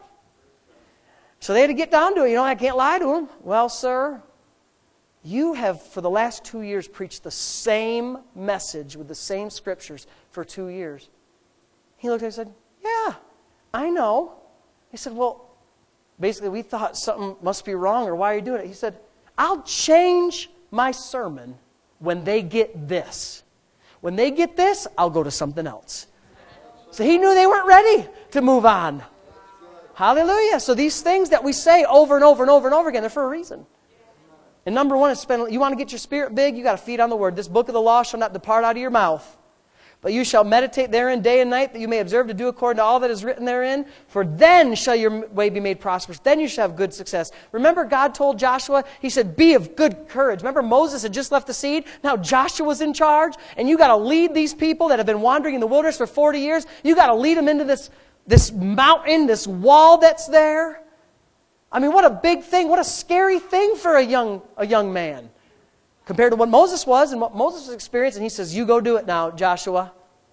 So they had to get down to it. I can't lie to him. Well, sir, you have, for the last 2 years, preached the same message with the same scriptures for 2 years. He looked at me and said, yeah, I know. He said, well, basically, we thought something must be wrong, or why are you doing it? He said, I'll change my sermon when they get this. When they get this, I'll go to something else. So he knew they weren't ready to move on. Hallelujah. So these things that we say over and over and over and over again, they're for a reason. And number one is you want to get your spirit big, you got to feed on the Word. This book of the law shall not depart out of your mouth, but you shall meditate therein day and night, that you may observe to do according to all that is written therein. For then shall your way be made prosperous. Then you shall have good success. Remember, God told Joshua, He said, be of good courage. Remember, Moses had just left the seed. Now Joshua's in charge, and you got to lead these people that have been wandering in the wilderness for 40 years. You got to lead them into this mountain, this wall that's there. I mean, what a big thing, what a scary thing for a young man compared to what Moses was and what Moses was experiencing. And he says, you go do it now, Joshua.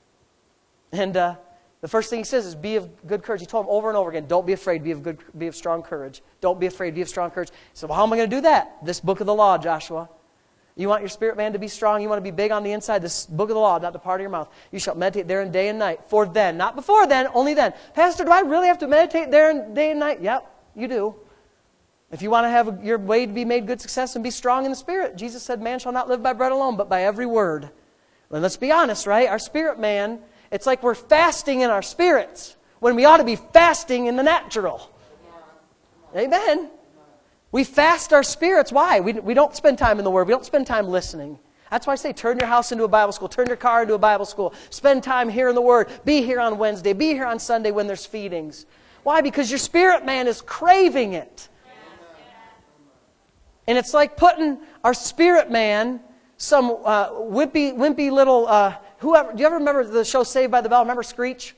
And the first thing he says is, be of good courage. He told him over and over again, don't be afraid, be of strong courage. Don't be afraid, be of strong courage. He said, well, how am I going to do that? This book of the law, Joshua. You want your spirit man to be strong, you want to be big on the inside, this book of the law, not depart of your mouth. You shall meditate therein day and night. For then, not before then, only then. Pastor, do I really have to meditate therein day and night? Yep, you do. If you want to have your way to be made good success and be strong in the Spirit, Jesus said, man shall not live by bread alone, but by every word. Well, let's be honest, right? Our spirit man, it's like we're fasting in our spirits when we ought to be fasting in the natural. Amen. We fast our spirits. Why? We don't spend time in the Word. We don't spend time listening. That's why I say turn your house into a Bible school. Turn your car into a Bible school. Spend time here in the Word. Be here on Wednesday. Be here on Sunday when there's feedings. Why? Because your spirit man is craving it. And it's like putting our spirit man, some wimpy little, whoever. Do you ever remember the show Saved by the Bell? Remember Screech?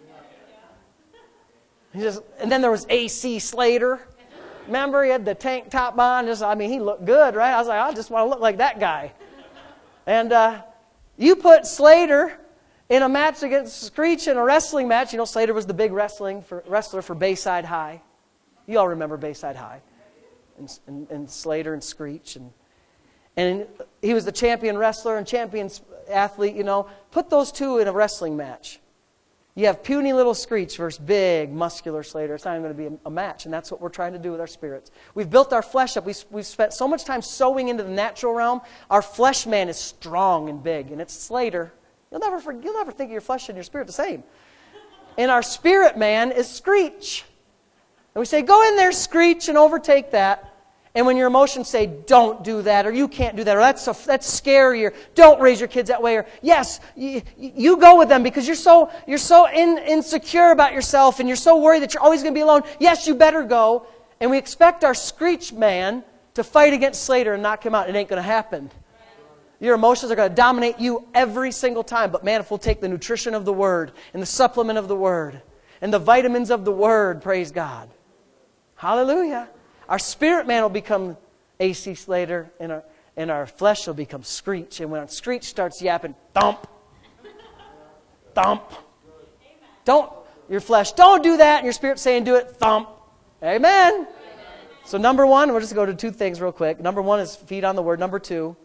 And then there was A.C. Slater. Remember, he had the tank top on. He looked good, right? I was like, I just want to look like that guy. And you put Slater in a match against Screech in a wrestling match. You know, Slater was the big wrestler for Bayside High. You all remember Bayside High. And Slater and Screech. And he was the champion wrestler and champion athlete, Put those two in a wrestling match. You have puny little Screech versus big, muscular Slater. It's not even going to be a match, and that's what we're trying to do with our spirits. We've built our flesh up. We've spent so much time sowing into the natural realm. Our flesh man is strong and big, and it's Slater. You'll never think of your flesh and your spirit the same. And our spirit man is Screech. And we say, go in there, Screech, and overtake that. And when your emotions say, don't do that, or you can't do that, or that's scary, or don't raise your kids that way, or yes, you go with them because you're so insecure about yourself, and you're so worried that you're always going to be alone. Yes, you better go. And we expect our Screech man to fight against Slater and knock him out. It ain't going to happen. Your emotions are going to dominate you every single time. But man, if we'll take the nutrition of the Word, and the supplement of the Word, and the vitamins of the Word, praise God. Hallelujah. Our spirit man will become A.C. Slater, and our flesh will become Screech. And when our Screech starts yapping, thump, thump. Your flesh, don't do that. And your spirit saying, do it, thump. Amen. So number one, we'll just go to two things real quick. Number one is feed on the Word. Number two,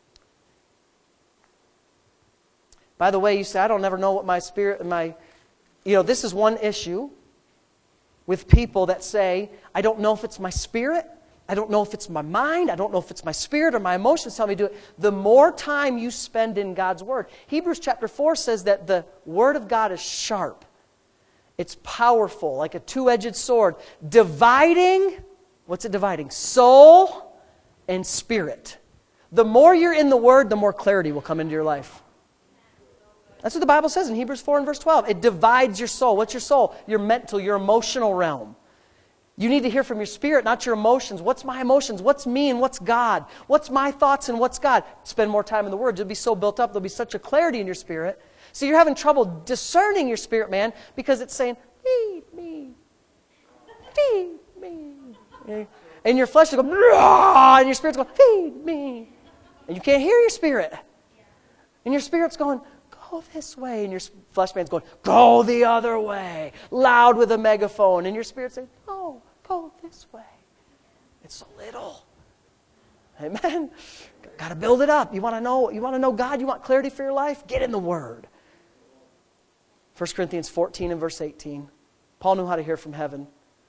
by the way, you say, I don't never know what my spirit and this is one issue with people that say, I don't know if it's my spirit I don't know if it's my mind. I don't know if it's my spirit or my emotions telling me to do it. The more time you spend in God's Word. Hebrews chapter 4 says that the Word of God is sharp. It's powerful, like a two-edged sword. Dividing, what's it dividing? Soul and spirit. The more you're in the Word, the more clarity will come into your life. That's what the Bible says in Hebrews 4 and verse 12. It divides your soul. What's your soul? Your mental, your emotional realm. You need to hear from your spirit, not your emotions. What's my emotions? What's me and what's God? What's my thoughts and what's God? Spend more time in the Word. You'll be so built up. There'll be such a clarity in your spirit. So you're having trouble discerning your spirit, man, because it's saying, feed me. Feed me. And your flesh is going, and your spirit's going, feed me. And you can't hear your spirit. And your spirit's going, go this way. And your flesh man's going, go the other way. Loud with a megaphone. And your spirit's saying, no, go this way. It's so little. Amen. Got to build it up. You want to know God? You want clarity for your life? Get in the Word. 1 Corinthians 14 and verse 18. Paul knew how to hear from heaven.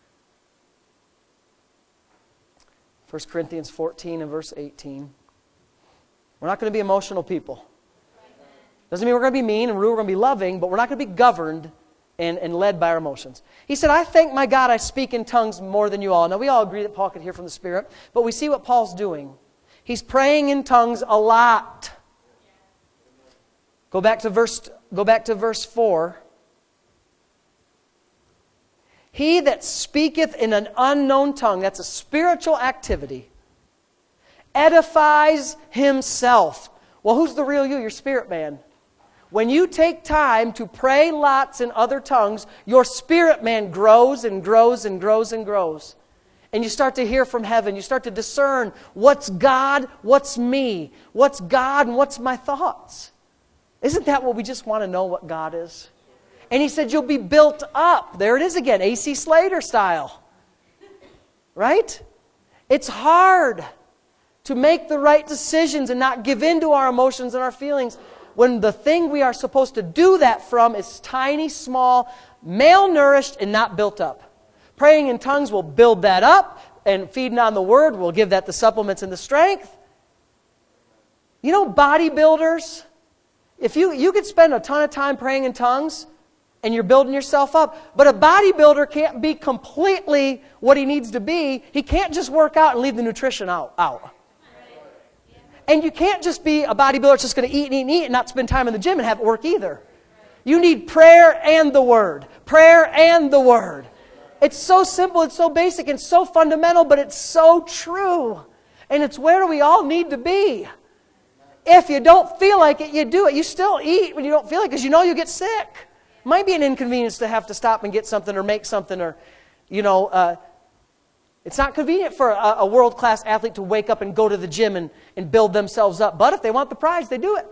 1 Corinthians 14 and verse 18. We're not going to be emotional people. Doesn't mean we're going to be mean and rude. We're going to be loving, but we're not going to be governed and led by our emotions. He said, I thank my God I speak in tongues more than you all. Now, we all agree that Paul could hear from the Spirit, but we see what Paul's doing. He's praying in tongues a lot. Go back to verse 4. He that speaketh in an unknown tongue, that's a spiritual activity, edifies himself. Well, who's the real you? Your spirit man. When you take time to pray lots in other tongues, your spirit man grows and grows and grows and grows. And you start to hear from heaven. You start to discern what's God, what's me, what's God, and what's my thoughts. Isn't that what we just want to know what God is? And he said, you'll be built up. There it is again, A.C. Slater style. Right? It's hard to make the right decisions and not give in to our emotions and our feelings when the thing we are supposed to do that from is tiny, small, malnourished, and not built up. Praying in tongues will build that up, and feeding on the Word will give that the supplements and the strength. You know, bodybuilders, if you could spend a ton of time praying in tongues, and you're building yourself up. But a bodybuilder can't be completely what he needs to be. He can't just work out and leave the nutrition out. And you can't just be a bodybuilder that's just going to eat and eat and eat and not spend time in the gym and have it work either. You need prayer and the Word. Prayer and the Word. It's so simple, it's so basic, and so fundamental, but it's so true. And it's where we all need to be. If you don't feel like it, you do it. You still eat when you don't feel like it because you know you get sick. Might be an inconvenience to have to stop and get something or make something or, it's not convenient for a world-class athlete to wake up and go to the gym and build themselves up. But if they want the prize, they do it.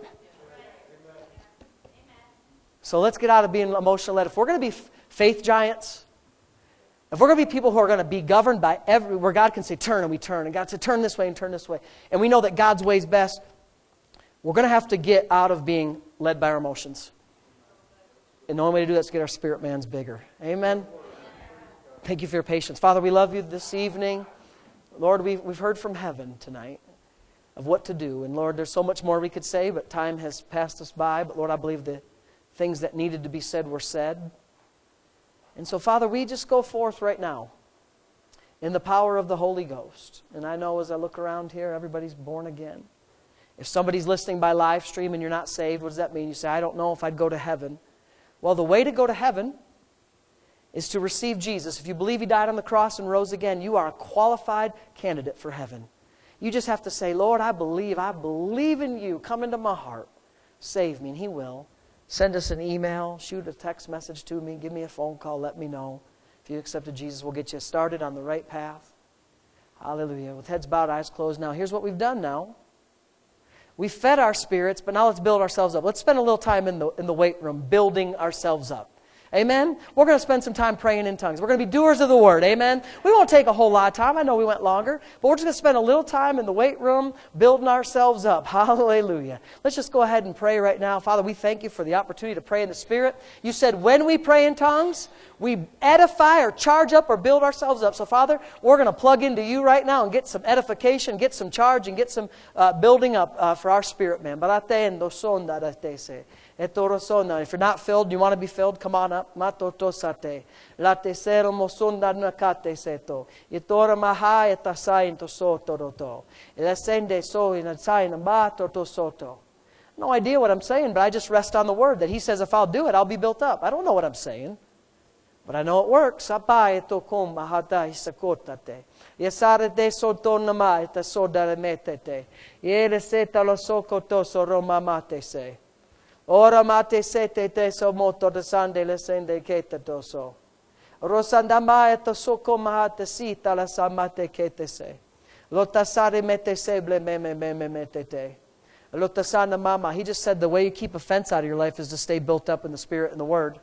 So let's get out of being emotional-led. If we're going to be faith giants, if we're going to be people who are going to be governed by where God can say turn and we turn, and God said turn this way and turn this way, and we know that God's way is best, we're going to have to get out of being led by our emotions. And the only way to do that is to get our spirit man's bigger. Amen? Thank you for your patience. Father, we love you this evening. Lord, we've heard from heaven tonight of what to do. And Lord, there's so much more we could say, but time has passed us by. But Lord, I believe the things that needed to be said were said. And so, Father, we just go forth right now in the power of the Holy Ghost. And I know as I look around here, everybody's born again. If somebody's listening by live stream and you're not saved, what does that mean? You say, I don't know if I'd go to heaven. Well, the way to go to heaven is to receive Jesus. If you believe He died on the cross and rose again, you are a qualified candidate for heaven. You just have to say, Lord, I believe in you. Come into my heart. Save me, and He will. Send us an email, shoot a text message to me, give me a phone call, let me know. If you accepted Jesus, we'll get you started on the right path. Hallelujah. With heads bowed, eyes closed. Now, here's what we've done now. We've fed our spirits, but now let's build ourselves up. Let's spend a little time in the weight room building ourselves up. Amen? We're going to spend some time praying in tongues. We're going to be doers of the Word. Amen? We won't take a whole lot of time. I know we went longer. But we're just going to spend a little time in the weight room building ourselves up. Hallelujah. Let's just go ahead and pray right now. Father, we thank you for the opportunity to pray in the Spirit. You said when we pray in tongues, we edify or charge up or build ourselves up. So, Father, we're going to plug into you right now and get some edification, get some charge, and get some building up for our spirit, man. If you're not filled, you want to be filled, come on up. Matotosate. Late sero mosunda nakate seto. Itora maha etasai into sotoroto. Elasende so in a sign of soto. No idea what I'm saying, but I just rest on the word that He says if I'll do it, I'll be built up. I don't know what I'm saying, but I know it works. Apai tokum mahata isakotate. Yesarete sotonama eta sodaremetete. Yere seta lo sokoto soromamate se. Ora mate sete te so moto de sande le sende kete doso. Rosandama et soko mahate sita la samate kete se. Lotasare mete seble meme metete. Lotasana mama. He just said the way you keep offense out of your life is to stay built up in the Spirit and the Word.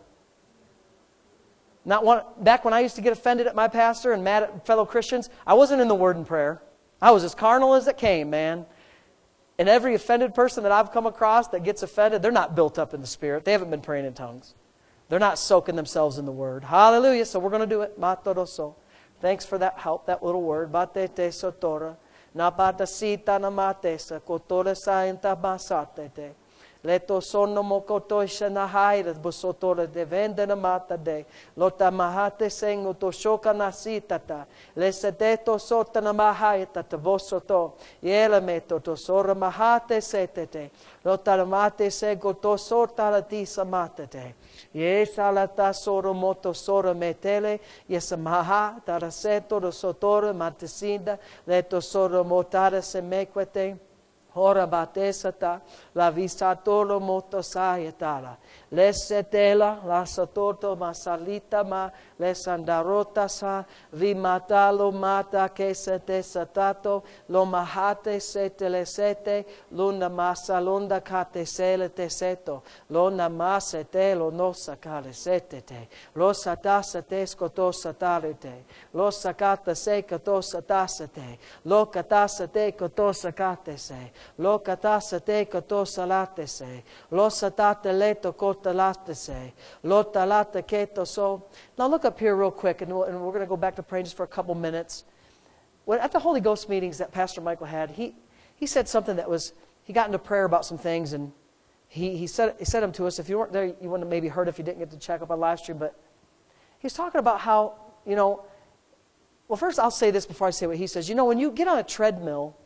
Back when I used to get offended at my pastor and mad at fellow Christians, I wasn't in the Word and prayer. I was as carnal as it came, man. And every offended person that I've come across that gets offended, they're not built up in the Spirit. They haven't been praying in tongues. They're not soaking themselves in the Word. Hallelujah. So we're going to do it. Matoroso. Thanks for that help, that little word. Batete sotora. Napata sita namatesa. Kotore sainta basatete. Leto sono mokoto shanahai bosotore de vendana mata de lota mahate sengo to shoka nasitata leseteto sotana mahai tata vosoto yelemeto to sora mahate setete lota mate sego to sota la tisa matete yesalata soro moto sora metele yesamaha taraseto do sotore matesinda leto soro motare semequete Ora batesata la visatolo motosayetala. Lesetela la satoto masalita ma lesandarota sa vimatalo mata que sete satato lo mahate setele sete luna masalonda kate sele te seto lona masete lo nosa kale setete lo satasa tescoto satalite lo sakata sekato satasate lo katasa te koto sakate se lo katasa te koto salate se lo satate leto kota late se lo talate keto so. Now look up here real quick, and we're going to go back to praying just for a couple minutes. At the Holy Ghost meetings that Pastor Michael had, he said something that was, he got into prayer about some things, and he said them to us. If you weren't there, you wouldn't have maybe heard if you didn't get to check up on live stream, but he's talking about how, well, first I'll say this before I say what he says. When you get on a treadmill,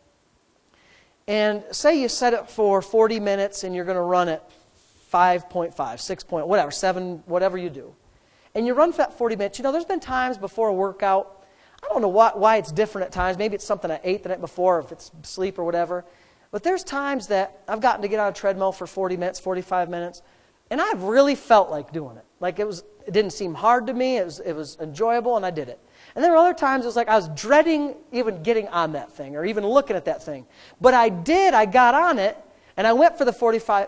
and say you set it for 40 minutes and you're going to run it 5.5, 6 point, whatever, 7, whatever you do. And you run for that 40 minutes. There's been times before a workout, I don't know why it's different at times. Maybe it's something I ate the night before, or if it's sleep or whatever. But there's times that I've gotten to get on a treadmill for 40 minutes, 45 minutes, and I've really felt like doing it. Like it didn't seem hard to me. It was enjoyable, and I did it. And there were other times it was like I was dreading even getting on that thing or even looking at that thing. But I got on it, and I went for the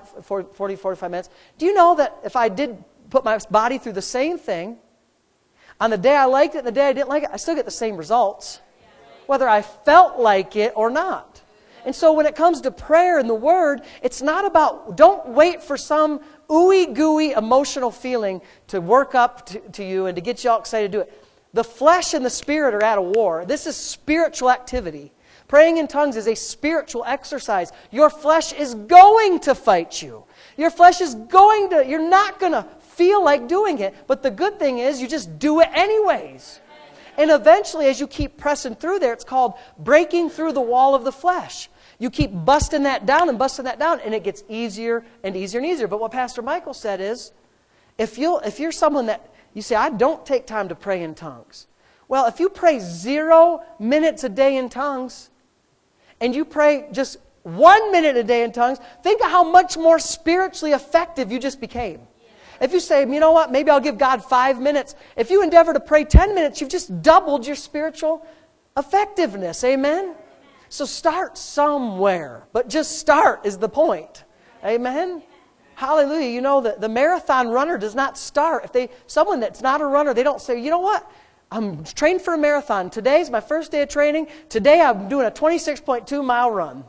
45 minutes. Do you know that if I did put my body through the same thing, on the day I liked it and the day I didn't like it, I still get the same results, whether I felt like it or not. And so when it comes to prayer and the Word, it's not about, don't wait for some ooey-gooey emotional feeling to work up to you and to get you all excited to do it. The flesh and the spirit are at a war. This is spiritual activity. Praying in tongues is a spiritual exercise. Your flesh is going to fight you. Your flesh is you're not going to feel like doing it. But the good thing is you just do it anyways. And eventually, as you keep pressing through there, it's called breaking through the wall of the flesh. You keep busting that down, and it gets easier and easier and easier. But what Pastor Michael said is, if you're someone that, you say, I don't take time to pray in tongues. Well, if you pray 0 minutes a day in tongues, and you pray just 1 minute a day in tongues, think of how much more spiritually effective you just became. If you say, you know what, maybe I'll give God 5 minutes. If you endeavor to pray 10 minutes, you've just doubled your spiritual effectiveness. Amen? So start somewhere. But just start is the point. Amen? Hallelujah. You know, the marathon runner does not start. Someone that's not a runner, they don't say, you know what? I'm trained for a marathon. Today's my first day of training. Today I'm doing a 26.2 mile run.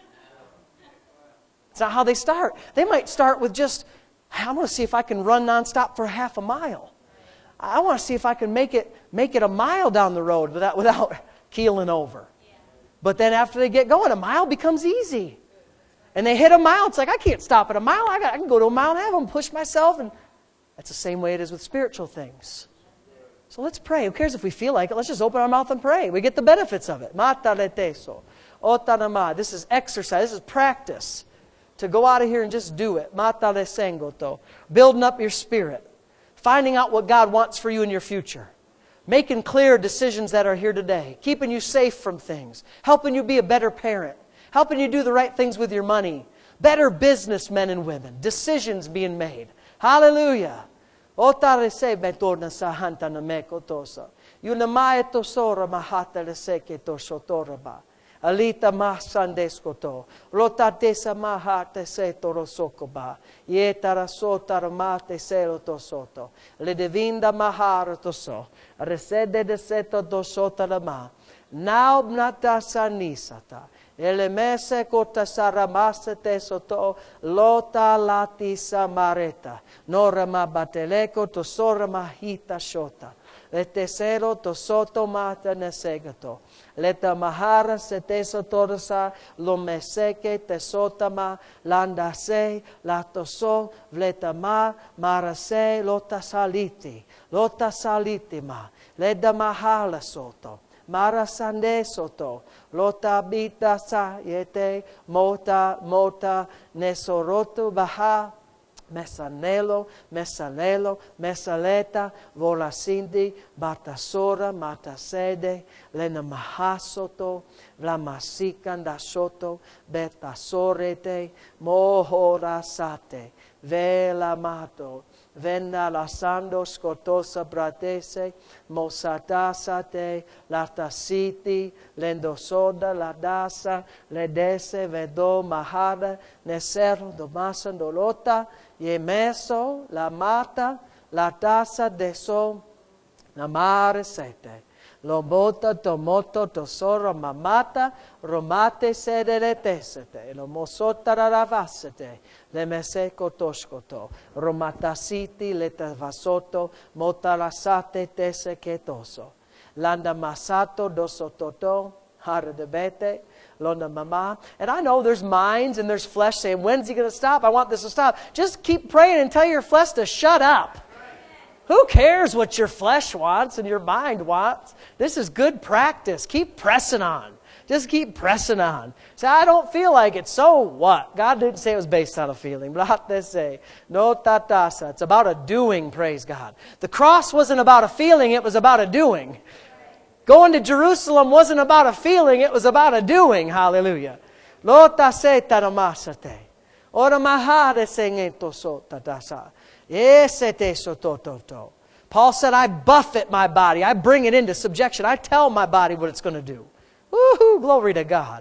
It's not how they start. They might start with just, I want to see if I can run nonstop for half a mile. I want to see if I can make it a mile down the road without keeling over. But then after they get going, a mile becomes easy. And they hit a mile. It's like, I can't stop at a mile. I can go to a mile and a half and push myself. And that's the same way it is with spiritual things. So let's pray. Who cares if we feel like it? Let's just open our mouth and pray. We get the benefits of it. This is exercise. This is practice. To go out of here and just do it. Building up your spirit. Finding out what God wants for you in your future. Making clear decisions that are here today. Keeping you safe from things. Helping you be a better parent. Helping you do the right things with your money. Better businessmen and women. Decisions being made. Hallelujah. Alita masandeskoto, rotatesa mahate se torosokoba, yetara sotara mate selo soto, le devinda mahara toso, resede de seto dosota ma, now nata sanisata, ele mese kota saramasa te soto, lota lati samareta, norama bateleko to sorama hita shota. Letesero to soto mata nesegato. Leta mahara se te sotorasa lo meseke te sotama landa se lato so vleta ma marase lota saliti ma leda mahala soto mara sande soto lota bita sa yete mota nesoroto baha Mesanelo, mesaleta, volasindi, batasora, matasede, lena mahasoto, vlamasikanda soto, betasorete, mohorasate, velamato, vena lasando scotosa bratese, mosatasate, latasiti, lendosoda, ladasa, ledese, vedo, mahada, nesero, domasan, dolota, Yemeso, la mata, la tasa de so, la mare sete. Lomota, tomoto, tosoro, mamata, romate sede le tesete. Lo mosota raravasete, le meseco toscoto. Romatasiti, le tavasoto, motalasate tese ketoso. Landa masato, dosototo, haradebete. Londa mama. And I know there's minds and there's flesh saying, when's he going to stop? I want this to stop. Just keep praying and tell your flesh to shut up. Who cares what your flesh wants and your mind wants? This is good practice. Keep pressing on. Just keep pressing on. Say, I don't feel like it. So what? God didn't say it was based on a feeling. No tatasa. It's about a doing, praise God. The cross wasn't about a feeling. It was about a doing. Going to Jerusalem wasn't about a feeling, it was about a doing. Hallelujah. Paul said, I buffet my body. I bring it into subjection. I tell my body what it's going to do. Woohoo! Glory to God.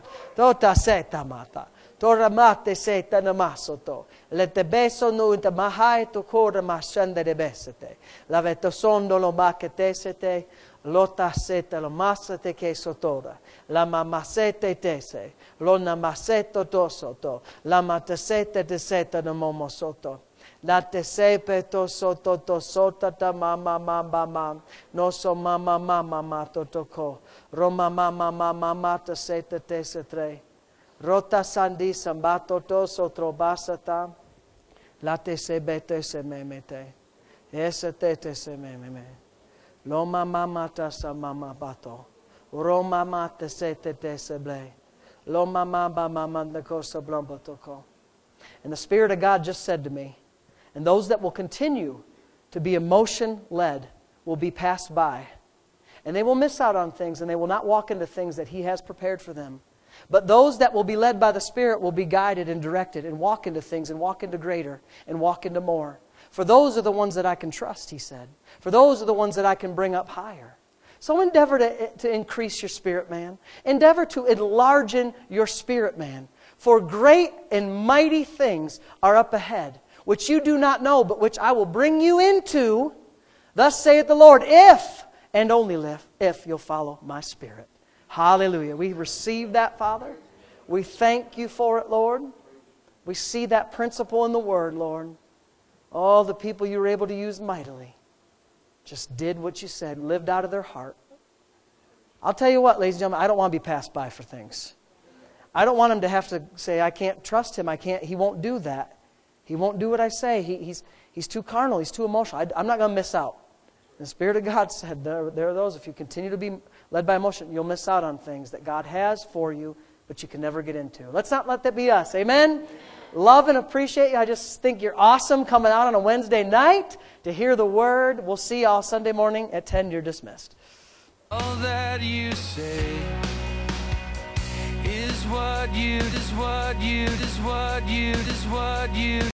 Toramate seta namasoto. Lete beso nu inta mahai to kora mashanda de besete. Laveto sondo lo maketesete. Lota seta lo masate ke sotora. La mamasete tese. Lona maseto tosoto. La matasete de seta no momosoto. La te sepe to soto to sota ta mama mama no so mama mato toko. Roma mama mata seta tese tre. Rota sandi sambato to sotrobasata. La te sebete se memete. Ese te se mememe. Loma mamata sa mama bato. Roma mate sete te seble. Loma mama the cosa blambotoko. And the Spirit of God just said to me, and those that will continue to be emotion-led will be passed by. And they will miss out on things, and they will not walk into things that He has prepared for them. But those that will be led by the Spirit will be guided and directed and walk into things and walk into greater and walk into more. For those are the ones that I can trust, He said. For those are the ones that I can bring up higher. So endeavor to increase your spirit, man. Endeavor to enlarge your spirit, man. For great and mighty things are up ahead. which you do not know, but which I will bring you into. Thus saith the Lord, if, and only if you'll follow my Spirit. Hallelujah. We receive that, Father. We thank you for it, Lord. We see that principle in the Word, Lord. All the people you were able to use mightily just did what you said, lived out of their heart. I'll tell you what, ladies and gentlemen, I don't want to be passed by for things. I don't want him to have to say, I can't trust him. He won't do that. He won't do what I say. He's too carnal. He's too emotional. I'm not going to miss out. The Spirit of God said, there are those, if you continue to be led by emotion, you'll miss out on things that God has for you, but you can never get into. Let's not let that be us. Amen? Love and appreciate you. I just think you're awesome coming out on a Wednesday night to hear the Word. We'll see you all Sunday morning at 10. You're dismissed. All that you say is what you